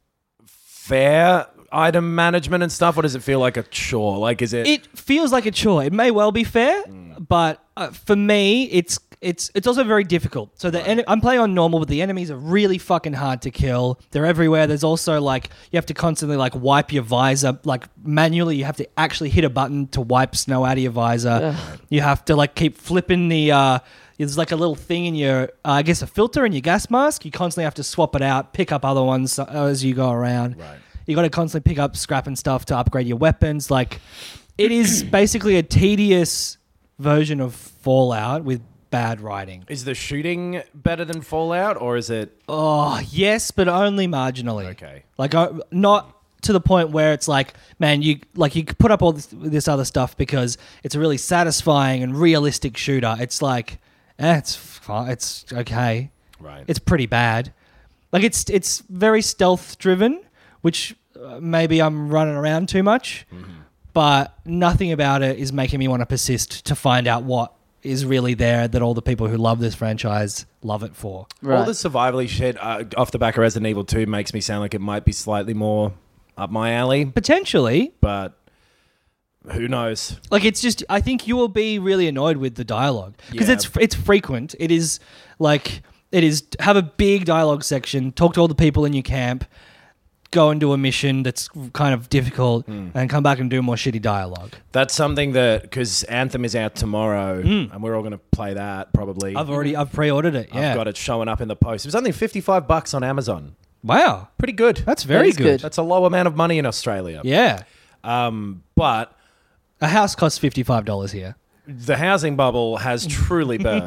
fair item management and stuff, or does it feel like a chore? Like, is it? It feels like a chore. It may well be fair, but uh, for me, it's it's it's also very difficult. So the en- I'm playing on normal, but the enemies are really fucking hard to kill. They're everywhere. There's also like you have to constantly like wipe your visor, like manually. You have to actually hit a button to wipe snow out of your visor. You have to like keep flipping the. Uh, There's like a little thing in your, uh, I guess, a filter in your gas mask. You constantly have to swap it out, pick up other ones uh, as you go around. Right. You got to constantly pick up scrap and stuff to upgrade your weapons. Like, it is basically a tedious version of Fallout with bad writing. Is the shooting better than Fallout, or is it? Oh, yes, but only marginally. Okay. Like, uh, not to the point where it's like, man, you like you put up all this, this other stuff because it's a really satisfying and realistic shooter. It's like, eh, it's fine. It's okay. Right. It's pretty bad. Like, it's it's very stealth driven, which uh, maybe I'm running around too much, mm-hmm. but nothing about it is making me want to persist to find out what is really there that all the people who love this franchise love it for. Right. All the survival-y shit uh, off the back of Resident Evil two makes me sound like it might be slightly more up my alley, Potentially. but who knows? Like, it's just, I think you will be really annoyed with the dialogue because Yeah. it's it's frequent. It is like, it is have a big dialogue section, talk to all the people in your camp, go and do a mission that's kind of difficult, Mm. and come back and do more shitty dialogue. That's something that, because Anthem is out tomorrow, and we're all going to play that probably. I've already, I've pre-ordered it, yeah. I've got it showing up in the post. It was only fifty-five bucks on Amazon. Wow. Pretty good. That's very is good. good. That's a low amount of money in Australia. Yeah. Um, but A house costs fifty-five dollars here. the housing bubble has truly burst.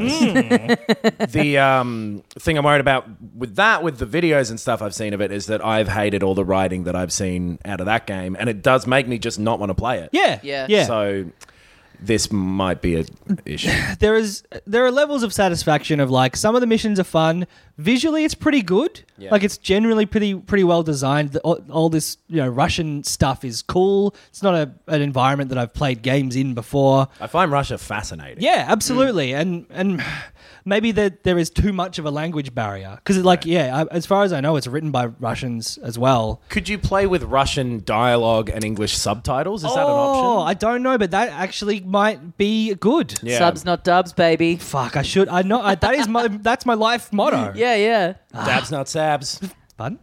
The um, thing I'm worried about with that, with the videos and stuff I've seen of it, is that I've hated all the writing that I've seen out of that game, and it does make me just not want to play it. Yeah. Yeah. Yeah. So this might be an issue. there is there are levels of satisfaction of like some of the missions are fun. Visually, it's pretty good. Yeah. Like, it's generally pretty pretty well designed. The, all, all this you know Russian stuff is cool. It's not a, an environment that I've played games in before. I find Russia fascinating. Yeah, absolutely. And and maybe that there is too much of a language barrier because like yeah, I, as far as I know, it's written by Russians as well. Could you play with Russian dialogue and English subtitles? Is that an Oh, option? I don't know, but that actually might be good. Yeah. Subs, not dubs, baby. Fuck, I should. I know. I, that is my. That's my life motto. Yeah, yeah. Dabs, not sabs. Fun.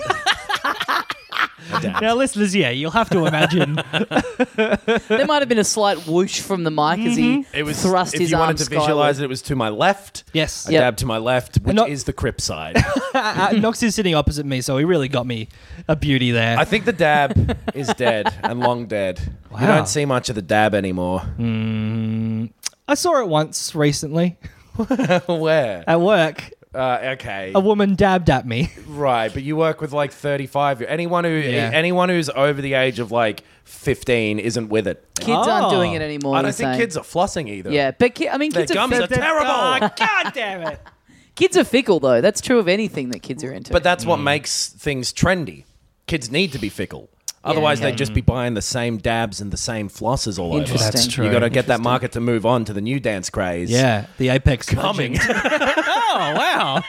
Dabs. Now, listeners, yeah, you'll have to imagine. There might have been a slight whoosh from the mic as he It was thrust if his you arm wanted to skyward. visualize it, it was to my left. Yes. I Yep. dabbed to my left, which not- is the crip side. uh, Nox is sitting opposite me, so he really got me a beauty there. I think the dab is dead and long dead. Wow. You don't see much of the dab anymore. I saw it once recently Where? at work. Uh, okay. A woman dabbed at me. Right, but you work with like thirty-five. Anyone who Yeah. anyone who's over the age of like fifteen isn't with it. Kids aren't Oh. doing it anymore. I don't you're think saying. kids are flossing either. Yeah, but ki- I mean, Their kids are, gums fi- are terrible. Oh, God damn it. kids are fickle though. That's true of anything that kids are into. But that's what makes things trendy. Kids need to be fickle. Otherwise, okay. they'd just be buying the same dabs and the same flosses all over. Interesting. That's true. You got to get that market to move on to the new dance craze. Yeah, the Apex Coming. Legend. Oh, wow.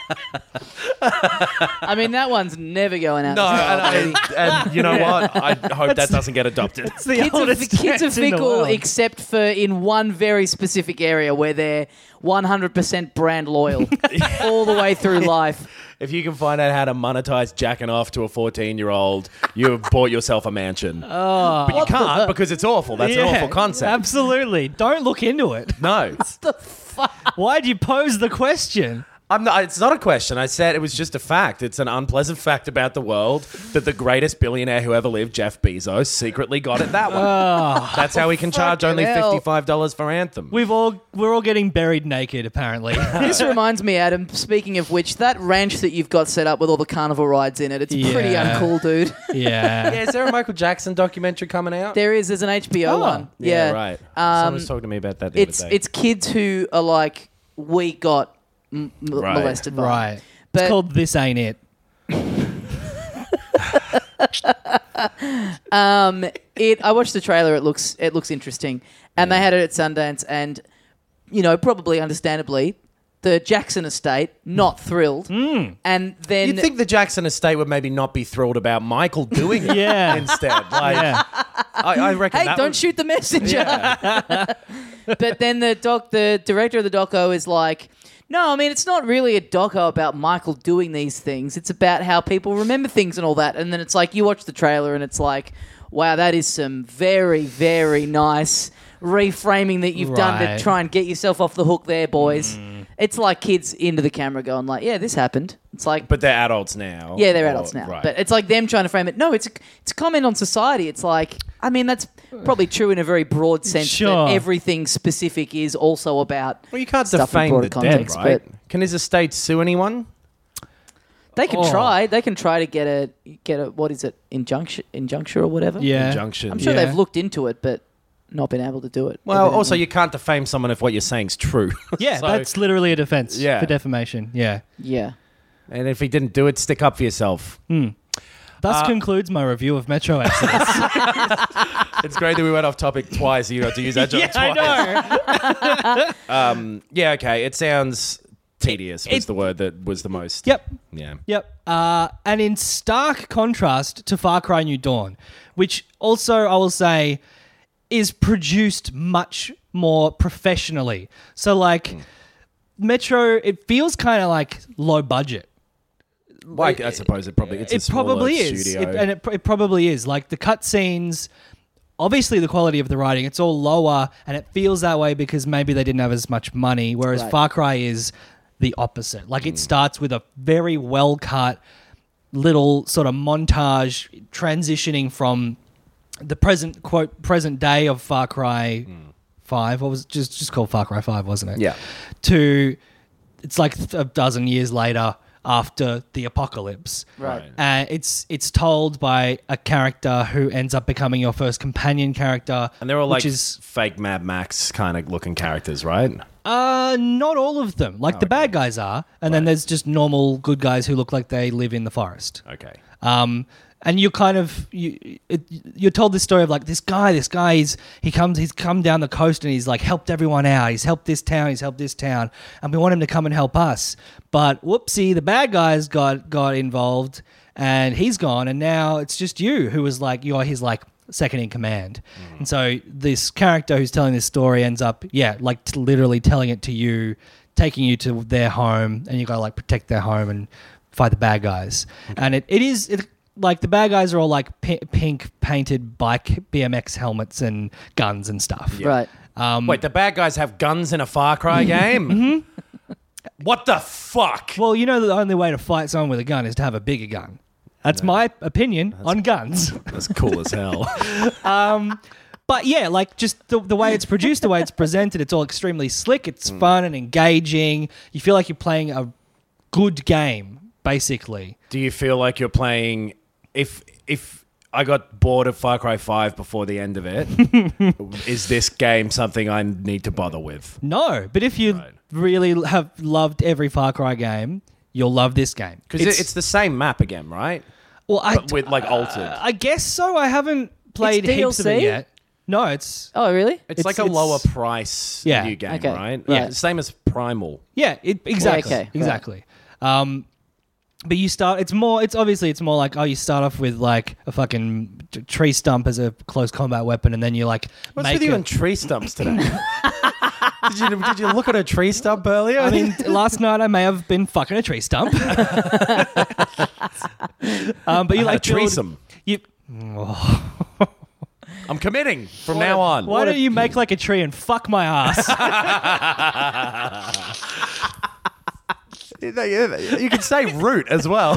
I mean, that one's never going out. No, of style, and, baby. and, and you know what? I hope that doesn't get adopted. It's the Kids are, oldest kids are dance in the fickle world. except for in one very specific area where they're one hundred percent brand loyal all the way through life. If you can find out how to monetize jacking off to a fourteen-year-old, you have bought yourself a mansion. Oh, but you can't because it's awful. That's an Yeah, awful concept. Absolutely. Don't look into it. No, The fuck? Why'd you pose the question? I'm not, it's not a question. I said it was just a fact. It's an unpleasant fact about the world that the greatest billionaire who ever lived, Jeff Bezos, secretly got it that way. That's how he can charge fucking only hell. fifty-five dollars for Anthem. We've all we're all getting buried naked, apparently. This reminds me, Adam, speaking of which, that ranch that you've got set up with all the carnival rides in it, it's pretty Yeah. uncool, dude. yeah. Yeah, is there a Michael Jackson documentary coming out? There is, there's an H B O Oh. one. yeah, Yeah, right. Um, Someone was talking to me about that the It's other day. it's kids who are like, we got m- m- Right. molested by. Right. But- it's called This Ain't It. Um, it. I watched the trailer. It looks. It looks interesting, and they had it at Sundance, and you know, probably understandably, the Jackson estate not thrilled, and then You'd think the Jackson estate would maybe not be thrilled about Michael doing it Yeah. instead. Like, Yeah. I, I reckon hey, that don't would- shoot the messenger. But then the doc, the director of the doco is like, no, I mean, it's not really a doco about Michael doing these things. It's about how people remember things and all that. And then it's like, you watch the trailer and it's like, wow, that is some very, very nice reframing that you've done Right. to try and get yourself off the hook there, boys. It's like kids into the camera going like, yeah, this happened. It's like, But they're adults now. yeah, they're Or- adults now. right. But it's like them trying to frame it. No, it's a, it's a comment on society. It's like, I mean, that's probably true in a very broad sense Sure. that everything specific is also about. well, you can't stuff with defame broader the context, dead, right? but- Can his estate sue anyone? They can Oh. try. They can try to get a get a what is it injunction injunction or whatever. Yeah. Injunction. I'm sure Yeah. they've looked into it, but not been able to do it. Well, also, evidently. you can't defame someone if what you're saying's true. Yeah, So- that's literally a defense Yeah. for defamation. Yeah. yeah. And if he didn't do it, stick up for yourself. Thus concludes my review of Metro Exodus. It's great that we went off topic twice. You got to use that joke yeah, I know. Um, yeah, okay. It sounds tedious was It- the word that was the most. Yep. Yeah. Yep. Uh, and in stark contrast to Far Cry New Dawn, which also I will say is produced much more professionally. So like Metro, it feels kind of like low budget. Like, I suppose it probably it's a It smaller probably is, studio. It- and it, it probably is. Like the cutscenes, obviously the quality of the writing, it's all lower, and it feels that way because maybe they didn't have as much money. Whereas Right. Far Cry is the opposite. Like it starts with a very well cut little sort of montage transitioning from the present quote present day of Far Cry Five. What was it? just just called Far Cry Five, wasn't it? Yeah. To it's like th- a dozen years later after the apocalypse. Right. Uh, it's it's told by a character who ends up becoming your first companion character, And they're all like which is fake Mad Max kind of looking characters, right? uh not all of them. Like the bad guys are, and then there's just normal good guys who look like they live in the forest. Okay. Um, and you're kind of you it, you're told this story of like this guy, this guy he's he comes he's come down the coast and he's like helped everyone out. He's helped this town, he's helped this town, and we want him to come and help us. But whoopsie, the bad guys got got involved and he's gone, and now it's just you who was like you're his like second in command. And so this character who's telling this story ends up yeah like t- literally telling it to you, taking you to their home, and you gotta like protect their home and fight the bad guys. And it, it is it, like the bad guys are all like pi- pink painted bike B M X helmets and guns and stuff. Right. Um, Wait, the bad guys have guns in a Far Cry game? What the fuck? well, you know the only way to fight someone with a gun is to have a bigger gun. That's my opinion on guns. That's cool as hell. But yeah, like just the, the way it's produced, the way it's presented, it's all extremely slick. It's fun and engaging. You feel like you're playing a good game, basically. Do you feel like you're playing if if I got bored of Far Cry five before the end of it, is this game something I need to bother with? No, but if you Right. really have loved every Far Cry game, you'll love this game. Because it's, it's the same map again, right? well, I, But with like altered. I guess so. I haven't played It's heaps of it D L C? yet. No, it's Oh, really? It's, it's- like a it's- lower price Yeah. new game, Okay, right? right. Yeah, same as Primal. yeah, it, exactly, okay, right. exactly. Um, but you start. It's more. It's obviously it's more like oh, you start off with like a fucking t- tree stump as a close combat weapon, and then you like What's make with you a- and tree stumps today? did you did you look at a tree stump earlier? I mean, last night I may have been fucking a tree stump. um, but you I like had a build- threesome. You, I'm committing from now on. why don't you make like a tree and fuck my ass? You can say root as well.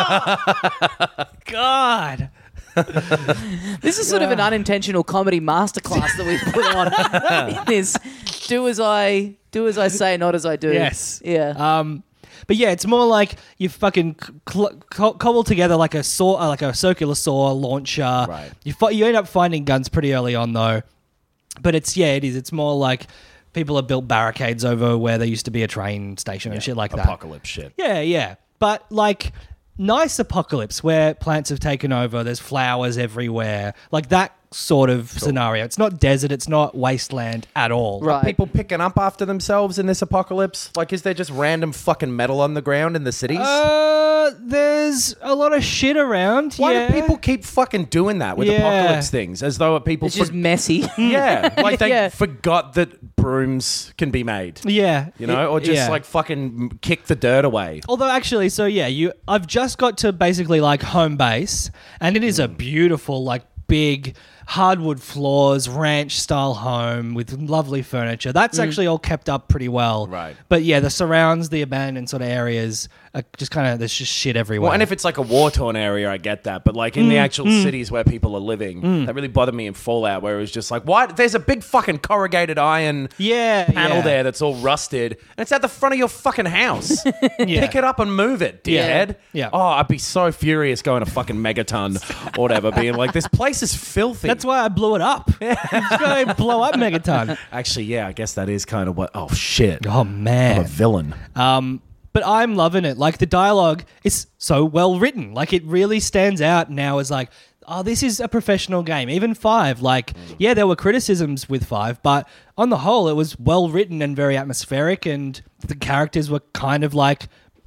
God. This is sort of an unintentional comedy masterclass that we've put on in this. Do as I do as I say, not as I do. Yes. Yeah. Um, but yeah, it's more like you fucking cl- co- cobble together like a saw, uh, like a circular saw launcher. Right. You fi- you end up finding guns pretty early on though, but it's yeah, it is. It's more like people have built barricades over where there used to be a train station and shit like that. Apocalypse shit. Yeah, yeah. But like nice apocalypse where plants have taken over, there's flowers everywhere. Like that sort of scenario. It's not desert, it's not wasteland at all. Right. People picking up after themselves in this apocalypse? Like, is there just random fucking metal on the ground in the cities? Uh, there's a lot of shit around. Why yeah. do people keep fucking doing that with Yeah. apocalypse things? As though people... It's just for- messy. yeah, like they Yeah. forgot that brooms can be made. Yeah. You know, or just Yeah. like fucking kick the dirt away. Although actually, so yeah, you I've just got to basically like home base, and it is a beautiful, like big hardwood floors, ranch style home with lovely furniture. That's actually all kept up pretty well. Right. But yeah, the surrounds, the abandoned sort of areas are just kind of, there's just shit everywhere. Well, and if it's like a war-torn area, I get that. But like in the actual cities where people are living, that really bothered me in Fallout, where it was just like, why? There's a big fucking corrugated iron yeah, panel yeah. there that's all rusted, and it's at the front of your fucking house. Pick it up and move it, dickhead. Yeah. Oh, I'd be so furious going to fucking Megaton or whatever, being like, this place is filthy. That's why I blew it up. Just go blow up Megaton. Actually, yeah, I guess that is kind of what. Oh shit. Oh I'm a man. villain. Um, but I'm loving it. Like the dialogue is so well written. Like it really stands out now as like, oh, this is a professional game. Even five, like, yeah, there were criticisms with five, but on the whole, it was well written and very atmospheric, and the characters were kind of like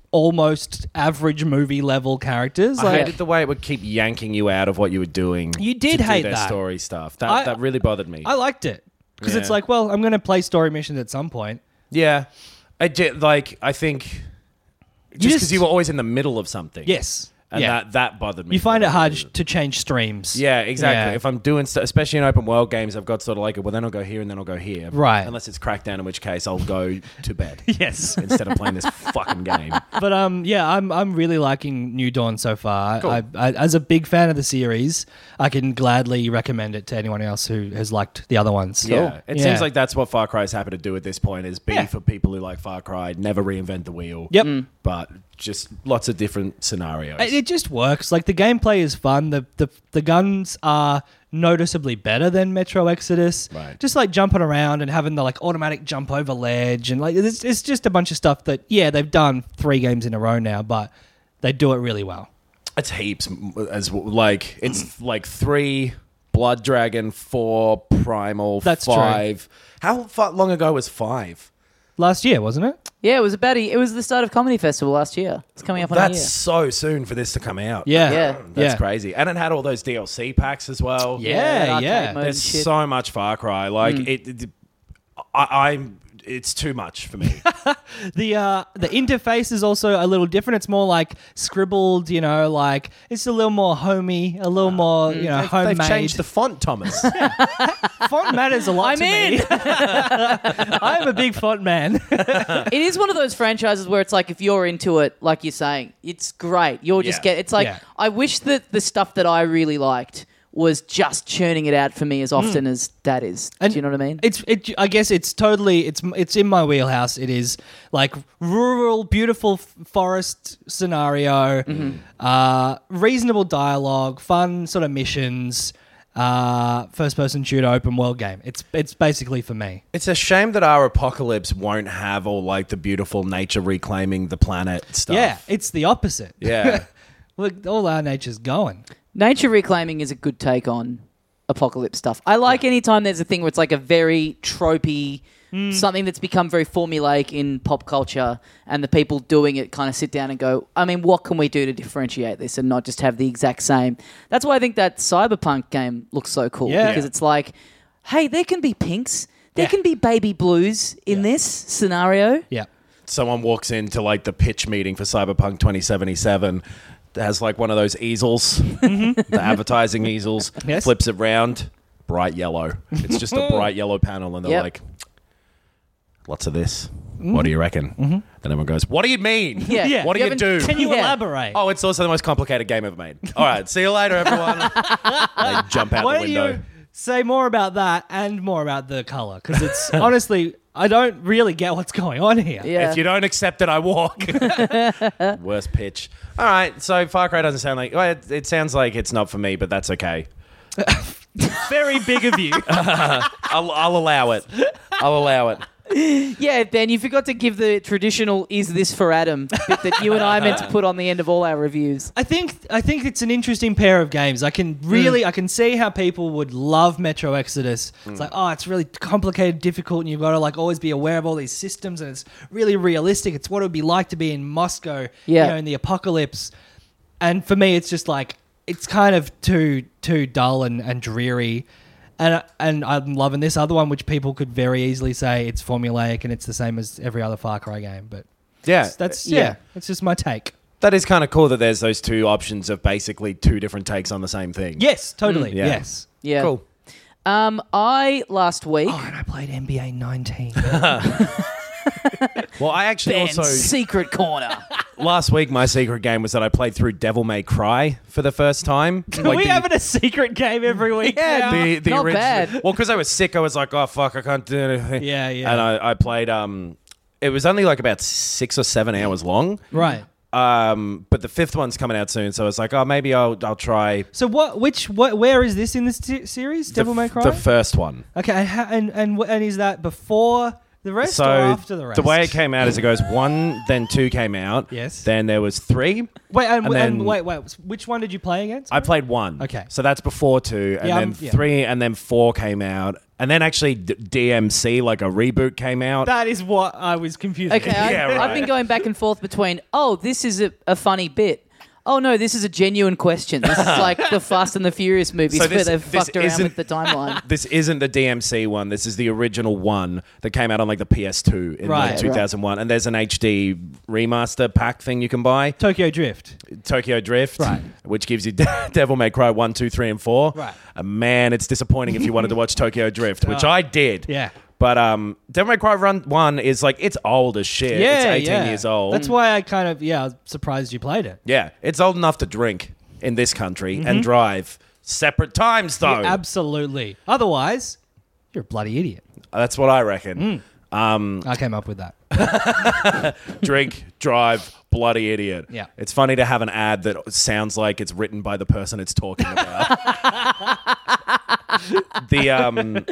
almost average movie level characters. I Like, hated the way it would keep yanking you out of what you were doing. You did to do hate their that. story stuff. That I- that really bothered me. I liked it because it's Yeah. like, well, I'm going to play story missions at some point. yeah, I did. Like I think just just- because you were always in the middle of something. Yes. and yeah. that that bothered me. You find it for hard some reason. to change streams. Yeah, exactly. Yeah. If I'm doing, st- especially in open world games, I've got sort of like, well, then I'll go here and then I'll go here. Right. Unless it's Crackdown, in which case I'll go to bed Yes. instead of playing this fucking game. But um, yeah, I'm I'm really liking New Dawn so far. Cool. I, I, as a big fan of the series, I can gladly recommend it to anyone else who has liked the other ones. Yeah, it Yeah. seems like that's what Far Cry's happy to do at this point is be Yeah. for people who like Far Cry, never reinvent the wheel. Yep. Mm. But just lots of different scenarios. It it just works. Like the gameplay is fun. The the the guns are noticeably better than Metro Exodus. Right. Just like jumping around and having the like automatic jump over ledge and like it's, it's just a bunch of stuff that yeah they've done three games in a row now, but they do it really well. It's heaps as w- like it's like three Blood Dragon, four Primal, That's true. five. How far long ago was five? Last year, wasn't it? Yeah, it was about a, it was the start of Comedy Festival last year. It's coming up on That's a year. so soon for this to come out. Yeah. Yeah. That's Yeah. crazy. And it had all those D L C packs as well. Yeah, arcade yeah. mode There's and shit. so much Far Cry. Like it, it I, I'm it's too much for me. The uh, the interface is also a little different. It's more like scribbled, you know, like it's a little more homey, a little more, you know, They've, homemade. they've changed the font, Thomas. Font matters a lot I'm to in. me. I'm a big font man. It is one of those franchises where it's like if you're into it, like you're saying, it's great. You'll just Yeah. get. It's like Yeah. I wish that the stuff that I really liked was just churning it out for me as often as that is. Do you know what I mean? It's it. I guess it's totally. It's it's in my wheelhouse. It is like rural, beautiful f- forest scenario, uh, reasonable dialogue, fun sort of missions, uh, first person shooter, open world game. It's it's basically for me. It's a shame that our apocalypse won't have all like the beautiful nature reclaiming the planet stuff. Yeah, it's the opposite. Yeah. Look, all our nature's going. Nature reclaiming is a good take on apocalypse stuff. I like any time there's a thing where it's like a very tropey, something that's become very formulaic in pop culture, and the people doing it kind of sit down and go, I mean, what can we do to differentiate this and not just have the exact same? That's why I think that Cyberpunk game looks so cool, Yeah. because it's like, hey, there can be pinks, there Yeah. can be baby blues in this scenario. Yeah. Someone walks into like the pitch meeting for Cyberpunk twenty seventy-seven. That has like one of those easels, the advertising easels, Yes. flips it round, bright yellow. It's just a bright yellow panel, and they're Yep. like, lots of this. What do you reckon? And everyone goes, what do you mean? Yeah. Yeah. What do You you, haven't- do? Can you Yeah. elaborate? Oh, it's also the most complicated game ever made. All right, see you later, everyone. They jump out Why the don't window. you say more about that and more about the color? Because it's honestly, I don't really get what's going on here. Yeah. If you don't accept it, I walk. Worst pitch. All right, so Far Cry doesn't sound like... Well, it, it sounds like it's not for me, but that's okay. Very big of you. I'll, I'll allow it. I'll allow it. Yeah, Ben, you forgot to give the traditional "Is this for Adam?" bit that you and I meant to put on the end of all our reviews. I think I think it's an interesting pair of games. I can really mm. I can see how people would love Metro Exodus. Mm. It's like, oh, it's really complicated, difficult, and you've got to like always be aware of all these systems, and it's really realistic. It's what it would be like to be in Moscow, yeah. you know, in the apocalypse. And for me, it's just like it's kind of too too dull and, and dreary. And and I'm loving this other one, which people could very easily say it's formulaic and it's the same as every other Far Cry game. But yeah, that's, that's yeah, yeah, that's just my take. That is kind of cool that there's those two options of basically two different takes on the same thing. Yes, totally. Mm. Yeah. Yes. Yeah. Cool. Um, I last week. Oh, and I played N B A nineteen. Well, I actually Ben's also secret corner. Last week, my secret game was that I played through Devil May Cry for the first time. Are like we the, having a secret game every week? Yeah, the, the not orig- bad. Well, because I was sick, I was like, "Oh fuck, I can't do anything." Yeah, yeah. And I, I played. Um, it was only like about six or seven hours long. Right. Um, but the fifth one's coming out soon, so I was like, "Oh, maybe I'll I'll try." So what? Which? What? Where is this in this t- series? Devil the, May Cry. The first one. Okay, and ha- and and, and is that before the rest so or after the rest? The way it came out is it goes one, then two came out. Yes. Then there was three. Wait, and, and and then wait, wait. Which one did you play against? I played one. Okay. So that's before two, and Yeah, then um, yeah. three, and then four came out, and then actually D- DMC, like a reboot, came out. That is what I was confused. Okay, I, Yeah, right. I've been going back and forth between, oh, this is a, a funny bit. Oh, no, this is a genuine question. This is like the Fast and the Furious movies So where this- they've this fucked around isn't- with the timeline. This isn't the D M C one. This is the original one that came out on like the P S two in Right, like two thousand one. And there's an H D remaster pack thing you can buy. Tokyo Drift. Tokyo Drift, Right. which gives you Devil May Cry one, two, three, and four. Right. Uh, man, it's disappointing if you wanted to watch Tokyo Drift, which I did. Yeah. But um, Devil May Cry Run one is like, it's old as shit. Yeah, it's eighteen yeah. years old. That's why I kind of yeah, I was surprised you played it. Yeah, it's old enough to drink in this country and drive. Separate times, though. Yeah, absolutely. Otherwise, you're a bloody idiot. That's what I reckon. Um, I came up with that. drink, drive, bloody idiot. Yeah. It's funny to have an ad that sounds like it's written by the person it's talking about. the um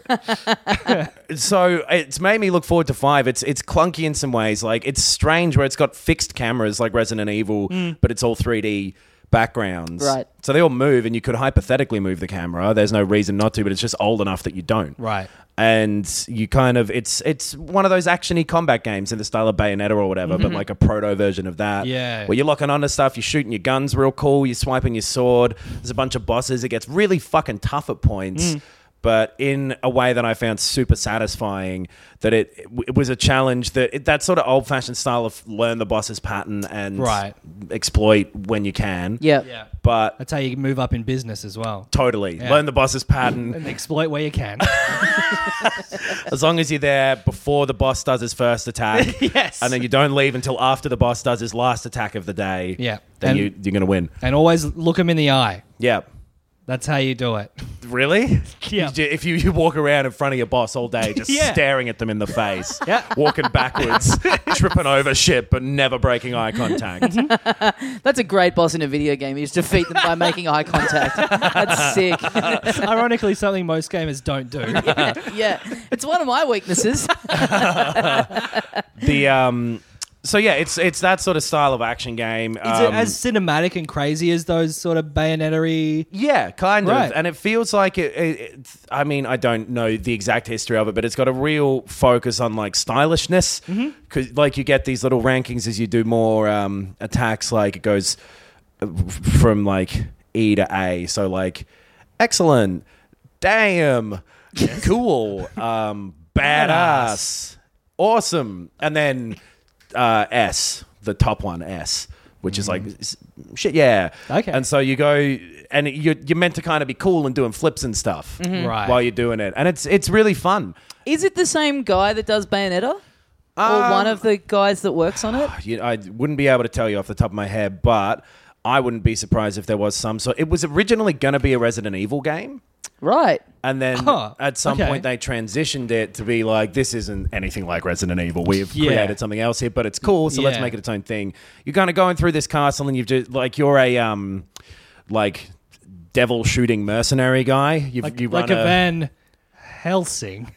so it's made me look forward to five. It's it's clunky in some ways. Like it's strange where it's got fixed cameras like Resident Evil, but it's all three D backgrounds. Right. So they all move and you could hypothetically move the camera. There's no reason not to, but it's just old enough that you don't. Right. And you kind of it's it's one of those actiony combat games in the style of Bayonetta or whatever, but like a proto version of that. Yeah. Where you're locking onto stuff, you're shooting your guns real cool, you're swiping your sword. There's a bunch of bosses. It gets really fucking tough at points. But in a way that I found super satisfying, that it it was a challenge that it, that sort of old fashioned style of learn the boss's pattern and Right. exploit when you can. Yeah. Yeah. But That's how you move up in business as well. totally Yeah. learn the boss's pattern. And exploit where you can. As long as you're there before the boss does his first attack, Yes. and then you don't leave until after the boss does his last attack of the day, Yeah. then And- you, you're going to win. And always look him in the eye. Yeah. That's how you do it. Really? Yeah. You- If you, you walk around in front of your boss all day just Yeah. staring at them in the face, Yeah. walking backwards, tripping over shit, but never breaking eye contact. That's a great boss in a video game. You just defeat them by making eye contact. That's sick. Ironically, something most gamers don't do. Yeah. It's one of my weaknesses. the um, So yeah, it's it's that sort of style of action game. Is Um, it as cinematic and crazy as those sort of Bayonetta-y? Yeah, kind Right. of. And it feels like it, it, it. I mean, I don't know the exact history of it, but it's got a real focus on like stylishness. Because like you get these little rankings as you do more um, attacks. Like it goes uh, from like E to A. So like excellent, damn, cool, um, badass, awesome, and then uh, S, the top one, S. Which is like, s- shit, yeah. Okay. And so you go, and you're, you're meant to kind of be cool and doing flips and stuff Right. while you're doing it. And it's it's really fun. Is it the same guy that does Bayonetta? Or Um, one of the guys that works on it? You, I wouldn't be able to tell you off the top of my head, but I wouldn't be surprised if there was some sort. It was originally going to be a Resident Evil game. Right. And then Huh, at some okay. point they transitioned it to be like, this isn't anything like Resident Evil. We've Yeah. created something else here, but it's cool, so let's Yeah. make it its own thing. You're kind of going through this castle and you've just, like, you're a, um, like, devil shooting mercenary guy. You've, Like, you like run a Van Helsing.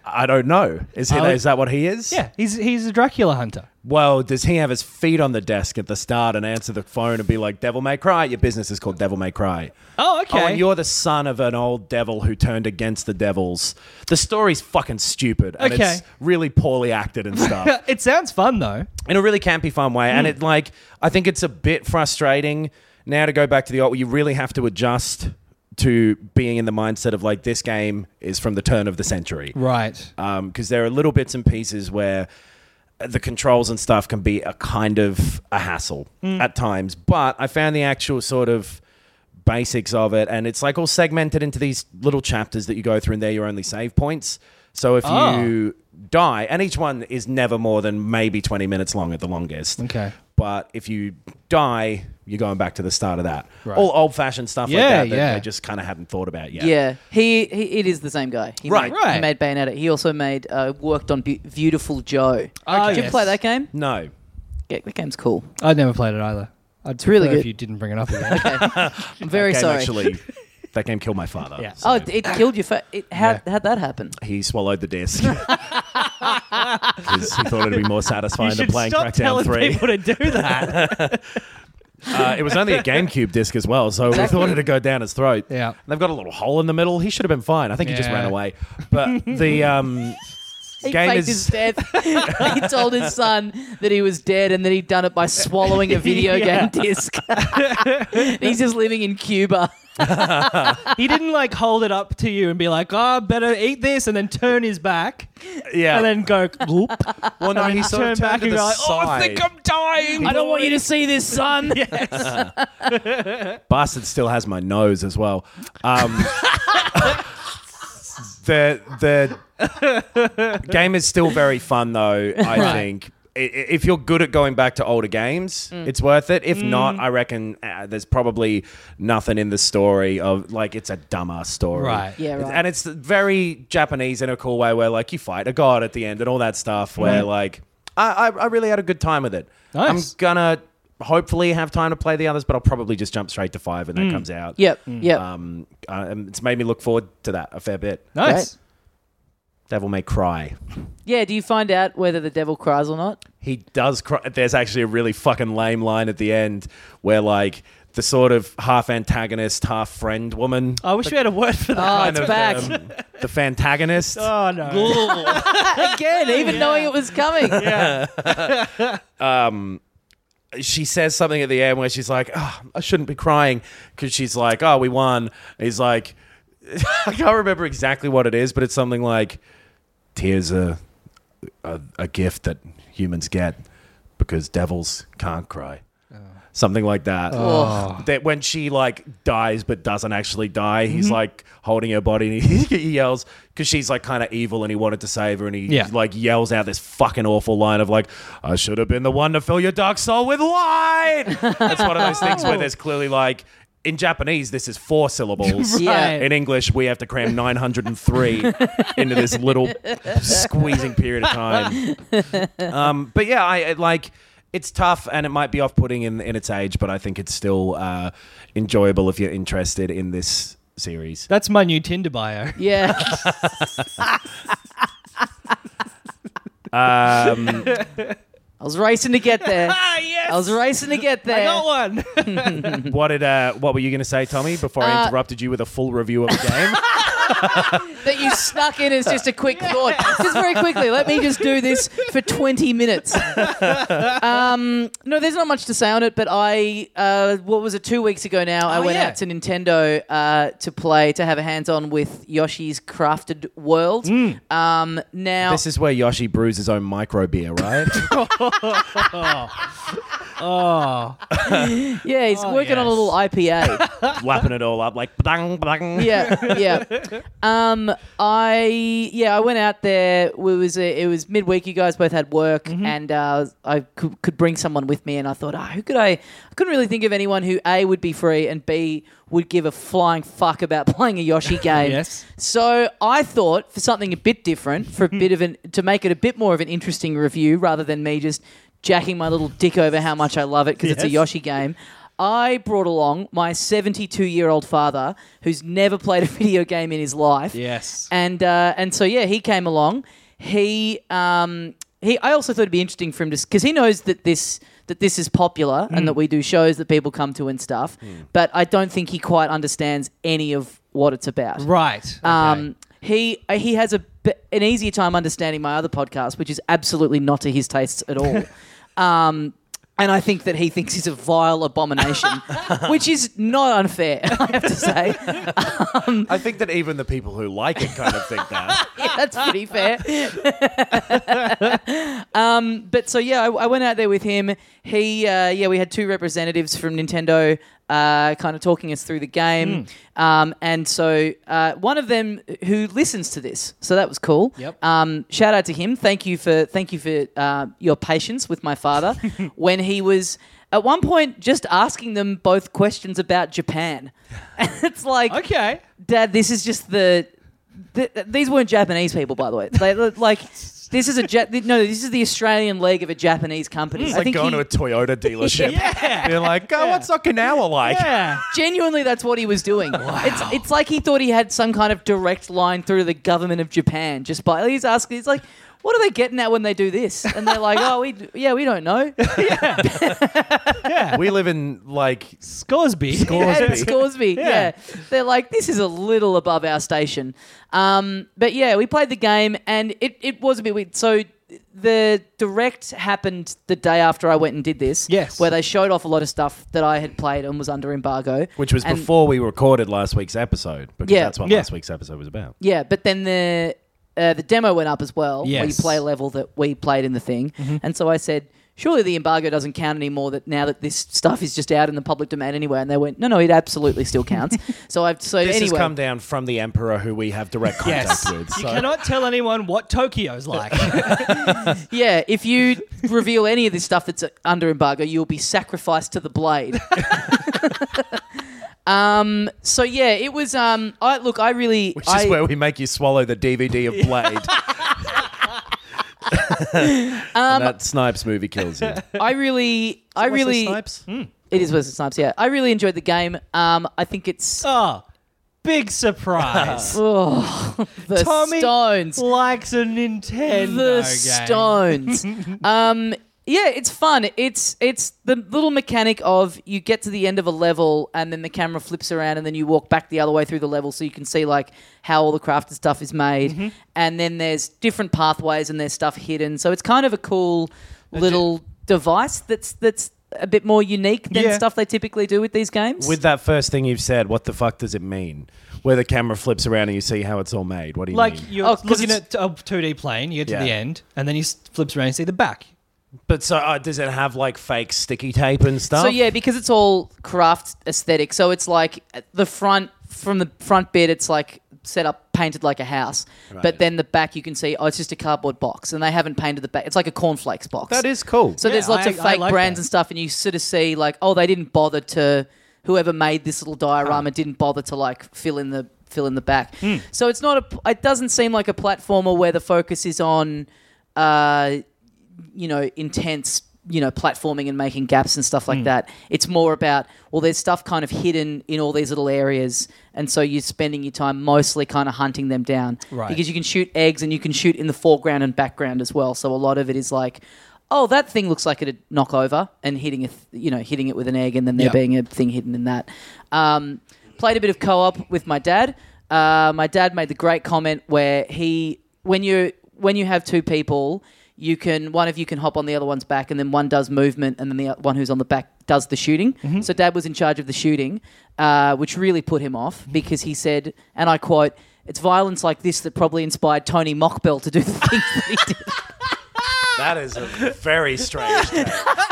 I don't know. Is he? I would- Is that what he is? Yeah, he's he's a Dracula hunter. Well, does he have his feet on the desk at the start and answer the phone and be like, Devil May Cry? Your business is called Devil May Cry. Oh, okay. Oh, and you're the son of an old devil who turned against the devils. The story's fucking stupid. And Okay. it's really poorly acted and stuff. It sounds fun though. In a really campy, fun way. And it, like, I think it's a bit frustrating now to go back to the old where you really have to adjust to being in the mindset of, like, this game is from the turn of the century. Right. Because there are little bits and pieces where the controls and stuff can be a kind of a hassle at times. But I found the actual sort of basics of it, and it's like all segmented into these little chapters that you go through, and they're your only save points. So if Oh. you die, and each one is never more than maybe twenty minutes long at the longest. Okay. But if you die, you're going back to the start of that. Right. All old-fashioned stuff Yeah, like that that yeah. they just kind of hadn't thought about yet. Yeah, he, he it is the same guy. He Right. made, Right. He made Bayonetta. He also made uh, worked on Be- Beautiful Joe. Oh, Did you yes. play that game? No. Yeah, that game's cool. I'd never played it either. I'd It's really prefer if good. you didn't bring it up again. I'm very That game sorry. Actually, that game killed my father. Yeah. so Oh, it, it killed your fa- it, how, Yeah. How'd that happen? he swallowed the disc. Because he thought it'd be more satisfying You than should playing stop Crackdown telling three. people to do that. Uh, it was only a GameCube disc as well, so Exactly. we thought it'd go down his throat. Yeah. And they've got a little hole in the middle. He should have been fine. I think he just Yeah. ran away. But the um, He game faked is his death. He told his son that he was dead, and then he'd done it by swallowing a video Yeah. game disc. He's just living in Cuba. He didn't like hold it up to you and be like, "Oh, better eat this," and then turn his back yeah. and then go, "Whoop." well, no, he sort turn of back turned to and the go like, "Oh, I side. think I'm dying." I don't want you to see this, son. Bastard still has my nose as well. Um, the the game is still very fun though. I Right. think I- I- if you're good at going back to older games, it's worth it. If not, I reckon uh, there's probably nothing in the story of like it's a dumber story, Right. Yeah, right. And it's very Japanese in a cool way, where like you fight a god at the end and all that stuff. Where like I, I I really had a good time with it. Nice. I'm gonna hopefully have time to play the others, but I'll probably just jump straight to five when that comes out. Yep, yep. Um, uh, and it's made me look forward to that a fair bit. Nice. Devil May Cry. Yeah, do you find out whether the devil cries or not? He does cry. There's actually a really fucking lame line at the end where like the sort of half antagonist, half friend woman. I wish we had a word for that. Oh, kind it's of, back. um, the fantagonist. Oh no. Again, even knowing it was coming. She says something at the end where she's like, oh, I shouldn't be crying, because she's like, oh, we won. He's like, I can't remember exactly what it is, but it's something like, tears are a, a gift that humans get because devils can't cry. Something like that. That when she like dies but doesn't actually die, he's like holding her body and he, he yells, because she's like kind of evil and he wanted to save her, and he Yeah. like yells out this fucking awful line of like, I should have been the one to fill your dark soul with light. That's one of those things where there's clearly like, in Japanese, this is four syllables. Yeah. In English, we have to cram nine hundred three into this little squeezing period of time. Um, but yeah, I I- like it's tough and it might be off-putting in in its age, but I think it's still uh, enjoyable if you're interested in this series. That's my new Tinder bio. Yeah. Um, I was racing to get there. Ah, yes. I was racing to get there. I got one. what did uh, what were you going to say, Tommy? Before I Uh, interrupted you with a full review of the game. That you snuck in as just a quick thought. Just very quickly, let me just do this for twenty minutes. Um, no, there's not much to say on it, but I, uh, what was it, two weeks ago now, I Oh, went yeah. out to Nintendo uh, to play, to have a hands-on with Yoshi's Crafted World. Um, now, This is where Yoshi brews his own micro beer, right? Oh. yeah, he's Oh, working on a yes. little I P A. Lapping it all up like bang, bang. yeah, yeah. Um, I yeah, I went out there. It was a, it was midweek. You guys both had work, and uh, I could, could bring someone with me. And I thought, oh, who could I? I couldn't really think of anyone who A would be free and B would give a flying fuck about playing a Yoshi game. Yes. So I thought for something a bit different, for a bit of an to make it a bit more of an interesting review, rather than me just jacking my little dick over how much I love it because it's a Yes. Yoshi game. I brought along my seventy-two-year-old father who's never played a video game in his life. Yes. And uh, and so, yeah, he came along. He um he. I also thought it'd be interesting for him to, because he knows that this that this is popular and that we do shows that people come to and stuff. But I don't think he quite understands any of what it's about. Right. Okay. Um, he he has a b- an easier time understanding my other podcast, which is absolutely not to his tastes at all. um, and I think that he thinks he's a vile abomination, which is not unfair, I have to say. Um, I think that even the people who like it kind of think that. yeah, that's pretty fair. um, but so yeah, I, I went out there with him. He, uh, yeah, we had two representatives from Nintendo, uh, kind of talking us through the game. Mm. Um, and so uh, one of them who listens to this, so that was cool. Yep. Um, shout out to him. Thank you for thank you for uh, your patience with my father when he was at one point just asking them both questions about Japan. And it's like, Okay. Dad, this is just the. Th- these weren't Japanese people, by the way. They like this is a ja- no. This is the Australian leg of a Japanese company. It's I like think going he, to a Toyota dealership. Yeah. You're like, oh, what's Okinawa like? Yeah. genuinely that's what he was doing. It's it's like he thought he had some kind of direct line through to the government of Japan. Just by he's asking, he's like, what are they getting at when they do this? And they're like, oh, we yeah, we don't know. Yeah. We live in like Scoresby. Yeah, it's Scoresby. Yeah. Yeah. They're like, this is a little above our station. Um, but yeah, we played the game and it, it was a bit weird. So the direct happened the day after I went and did this. Yes. Where they showed off a lot of stuff that I had played and was under embargo. which was And- before we recorded last week's episode because Yeah. that's what Yeah. last week's episode was about. Yeah, but then the uh, the demo went up as well, where you Yes. play a level that we played in the thing. And so I said, surely the embargo doesn't count anymore that now that this stuff is just out in the public domain anyway. And they went, no, no, it absolutely still counts. so I've so This anyway. has come down from the Emperor who we have direct contact Yes. with. You So. cannot tell anyone what Tokyo's like. Yeah, if you reveal any of this stuff that's under embargo, you'll be sacrificed to the blade. um. So yeah, it was. Um. I look. I really. Which I, is where we make you swallow the D V D of Blade. Um, and that Snipes movie kills you. I really. I Wesley really. Snipes? It is Wesley Snipes. Yeah, I really enjoyed the game. Um. I think it's. Oh, big surprise. Oh, the Tommy Stones. likes a Nintendo The game. Stones. um, yeah, it's fun. It's it's the little mechanic of you get to the end of a level and then the camera flips around and then you walk back the other way through the level so you can see like how all the crafted stuff is made. Mm-hmm. And then there's different pathways and there's stuff hidden. So it's kind of a cool little device that's that's a bit more unique than Yeah. stuff they typically do with these games. With that first thing you've said, what the fuck does it mean? Where the camera flips around and you see how it's all made. What do you Like mean? you're Oh, 'cause looking it's- at a two D plane, you get to Yeah. the end, and then you s- flips around and see the back. But so uh, does it have like fake sticky tape and stuff? So yeah, because it's all craft aesthetic. So it's like the front from the front bit, it's like set up painted like a house. But then the back, you can see oh, it's just a cardboard box, and they haven't painted the back. It's like a cornflakes box. That is cool. So there's Yeah, lots I- of I fake like brands that. and stuff, and you sort of see like oh, they didn't bother to whoever made this little diorama didn't bother to like fill in the fill in the back. Hmm. So it's not a. It doesn't seem like a platformer where the focus is on, uh, you know, intense. You know, platforming and making gaps and stuff like Hmm. that. It's more about, well, there's stuff kind of hidden in all these little areas. And so you're spending your time mostly kind of hunting them down. Right. Because you can shoot eggs and you can shoot in the foreground and background as well. So a lot of it is like, oh, that thing looks like it'd knock over and hitting, a th- you know, hitting it with an egg and then there Yeah. being a thing hidden in that. Um, played a bit of co-op with my dad. Uh, my dad made the great comment where he, when you when you have two people, you can one of you can hop on the other one's back, and then one does movement, and then the one who's on the back does the shooting. Mm-hmm. So Dad was in charge of the shooting, uh, which really put him off because he said, and I quote, "It's violence like this that probably inspired Tony Mockbell to do the things that he did." That is a very strange take.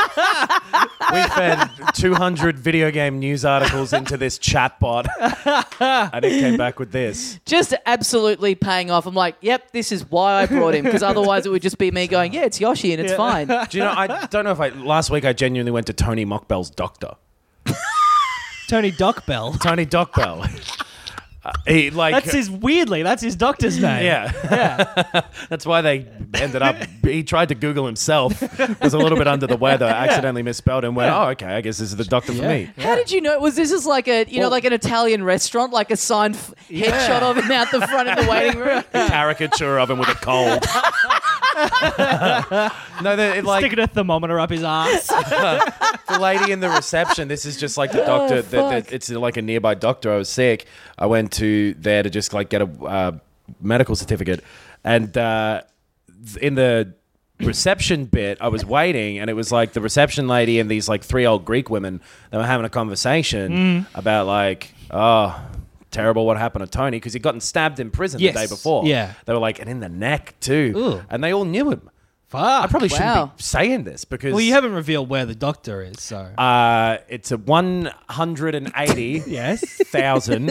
We fed two hundred video game news articles into this chatbot, and it came back with this. Just absolutely paying off. I'm like, yep, this is why I brought him, because otherwise it would just be me going, yeah, it's Yoshi and it's fine. Do you know, I don't know if I... Last week I genuinely went to Tony Mockbell's doctor. Tony Dockbell. Tony Dockbell. Uh, he like That's his weirdly. That's his doctor's name. yeah. Yeah. That's why they ended up. He tried to Google himself. Was a little bit under the weather. Accidentally misspelled and went. Yeah. Oh, okay. I guess this is the doctor for Yeah. me. How did you know? Was this just like a, you know, Well- like an Italian restaurant, like a signed f- headshot of him out the front in the waiting room? A caricature of him with a cold. no, the, like Sticking a thermometer up his ass. the lady in the reception. This is just like the doctor. Oh, that, that fuck. it's like a nearby doctor. I was sick. I went to there to just like get a uh, medical certificate, and uh, in the reception bit, I was waiting, and it was like the reception lady and these like three old Greek women. They were having a conversation Mm. about like, oh, terrible, what happened to Tony because he'd gotten stabbed in prison Yes. the day before. Yeah. They were like, and in the neck too, Ooh. and they all knew him. Fuck. I probably shouldn't Wow. be saying this because Well, you haven't revealed where the doctor is, so. uh, it's a one hundred eighty yes. thousand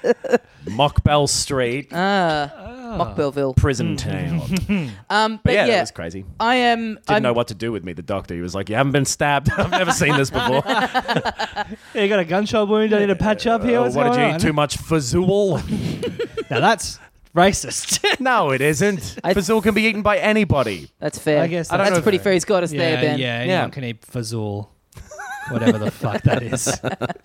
Mockbell Street Mockbellville. prison town. Um, but But yeah, yeah, that was crazy. I am. Didn't I'm, know what to do with me. The doctor, he was like, "You haven't been stabbed. I've never seen this before. Yeah, you got a gunshot wound. I need to patch up here. Oh, What's what did going you on? eat? Too much fazool? Now that's racist. No, it isn't. I- Fazool can be eaten by anybody. That's fair. I guess that's, that's pretty fair. fair. He's got us yeah, there, Ben. yeah, anyone Yeah. can eat fazool. Whatever the fuck that is.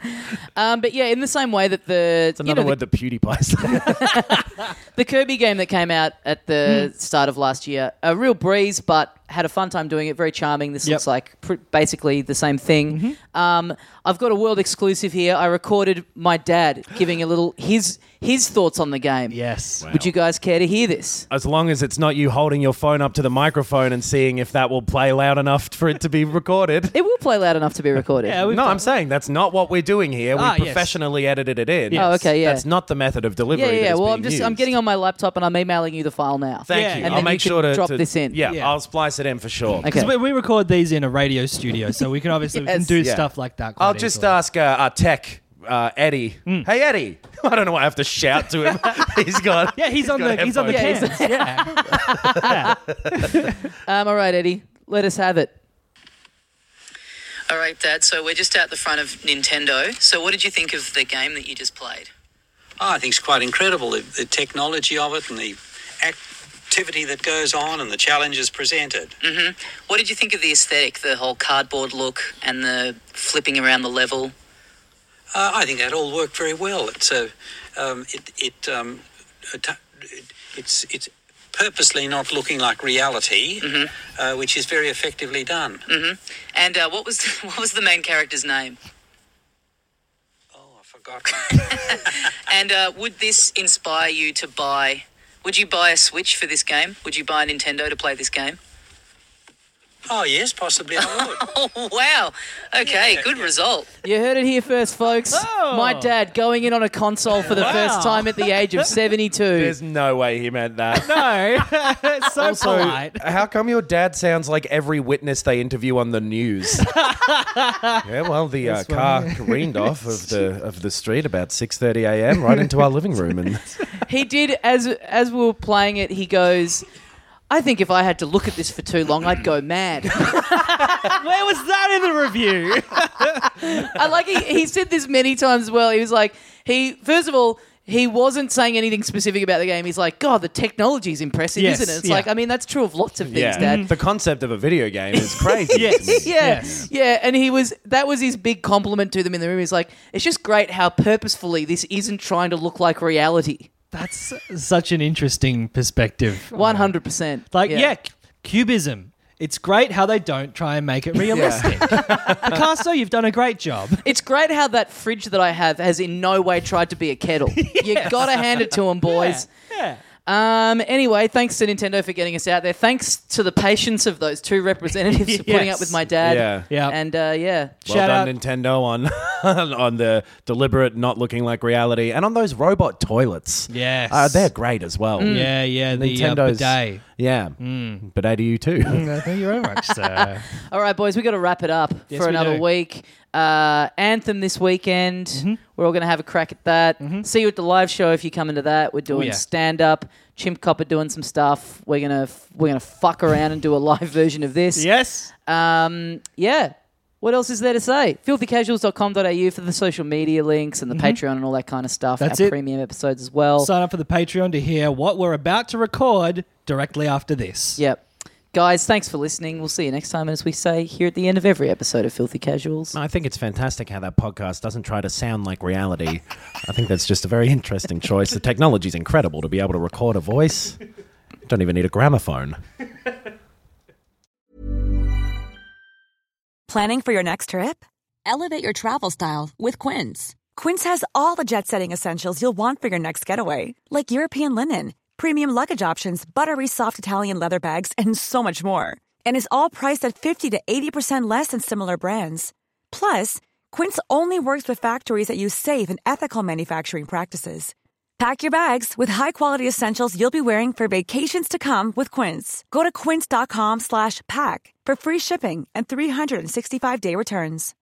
Um, but yeah, in the same way that the It's you another know, word that PewDiePie said. the Kirby game that came out at the Hmm. start of last year, a real breeze, but had a fun time doing it. Very charming. This Yep. looks like pr- basically the same thing. Mm-hmm. Um, I've got a world exclusive here. I recorded my dad giving a little his his thoughts on the game. Yes. Would you guys care to hear this? As long as it's not you holding your phone up to the microphone and seeing if that will play loud enough for it to be recorded. It will play loud enough to be recorded. Yeah, we've No, done- I'm saying that's not what we're doing here. We Ah, yes. professionally edited it in. Yes. Oh, okay, yeah. That's not the method of delivery. yeah, yeah. that yeah. is Well, being I'm just I'm used. getting on my laptop and I'm emailing you the file now. Thank Yeah. you. And I'll then make you sure can to drop to- this in. Yeah, Yeah. I'll splice it in for sure. Okay. We, we record these in a radio studio, so we can obviously we can Yes. do Yeah. stuff like that. quite I'll just easily. ask uh, our tech, uh, Eddie. Hey, Eddie. I don't know why I have to shout to him. he's got. Yeah, he's on got the he's on the headphones. Yeah, cans. Yeah. Um, all right, Eddie, let us have it. All right, Dad. So we're just out the front of Nintendo. So what did you think of the game that you just played? Oh, I think it's quite incredible, the, the technology of it and the activity that goes on and the challenges presented. Mm-hmm. What did you think of the aesthetic, the whole cardboard look and the flipping around the level? Uh, I think that all worked very well. It's a, um, it, it, um, it, it's, it's purposely not looking like reality, uh, which is very effectively done. Mm-hmm. And uh, what was what was the main character's name? Oh, I forgot. And uh, would this inspire you to buy? Would you buy a Switch for this game? Would you buy a Nintendo to play this game? Oh, yes, possibly I would. Oh wow! Okay, Yeah, good yeah. result. You heard it here first, folks. Oh. My dad going in on a console for the Wow. first time at the age of seventy-two. There's no way he meant that. No, it's so Also, polite. how come your dad sounds like every witness they interview on the news? yeah, well, the uh, That's car funny. careened off of the of the street about six thirty a.m. right into our living room, and He did as as we were playing it. He goes, "I think if I had to look at this for too long, I'd go mad." Where was that in the review? I like he, he said this many times as well. He was like, he first of all, he wasn't saying anything specific about the game. He's like, God, the technology is impressive, Yes, isn't it? It's yeah. like, I mean, that's true of lots of things, yeah, Dad. the concept of a video game is crazy. Yes. to me. Yeah, Yes. yeah, and he was. That was his big compliment to them in the room. He's like, it's just great how purposefully this isn't trying to look like reality. That's such an interesting perspective. One hundred percent. Like, yeah, c- cubism. It's great how they don't try and make it realistic. Picasso, you've done a great job. It's great how that fridge that I have has in no way tried to be a kettle. You gotta hand it to them, boys. Yeah. Um. Anyway, thanks to Nintendo for getting us out there. Thanks to the patience of those two representatives for putting Yes. up with my dad. Yeah. Yeah. And uh, yeah. Well Shout done, out- Nintendo, on on the deliberate not looking like reality, and on those robot toilets. Yes. uh, they're great as well. Yeah, yeah, the uh, Nintendo's bidet. Yeah, bidet to you too. Thank you very much, sir. All right, boys, we got to wrap it up Yes, for we another do. week. Uh, Anthem this weekend. Mm-hmm. We're all going to have a crack at that. See you at the live show if you come into that. We're doing Oh, yeah. stand up. Chimp Copper doing some stuff. We're gonna we're gonna fuck around and do a live version of this. Yes. Um. Yeah. What else is there to say? filthy casuals dot com dot a u for the social media links and the Patreon and all that kind of stuff. That's Our it. premium episodes as well. Sign up for the Patreon to hear what we're about to record directly after this. Yep. Guys, thanks for listening. We'll see you next time, as we say here at the end of every episode of Filthy Casuals. I think it's fantastic how that podcast doesn't try to sound like reality. I think that's just a very interesting choice. The technology's incredible to be able to record a voice. Don't even need a gramophone. Planning for your next trip? Elevate your travel style with Quince. Quince has all the jet-setting essentials you'll want for your next getaway, like European linen, premium luggage options, buttery soft Italian leather bags, and so much more. And is all priced at fifty to eighty percent less than similar brands. Plus, Quince only works with factories that use safe and ethical manufacturing practices. Pack your bags with high-quality essentials you'll be wearing for vacations to come with Quince. Go to quince dot com slash pack for free shipping and three sixty-five day returns.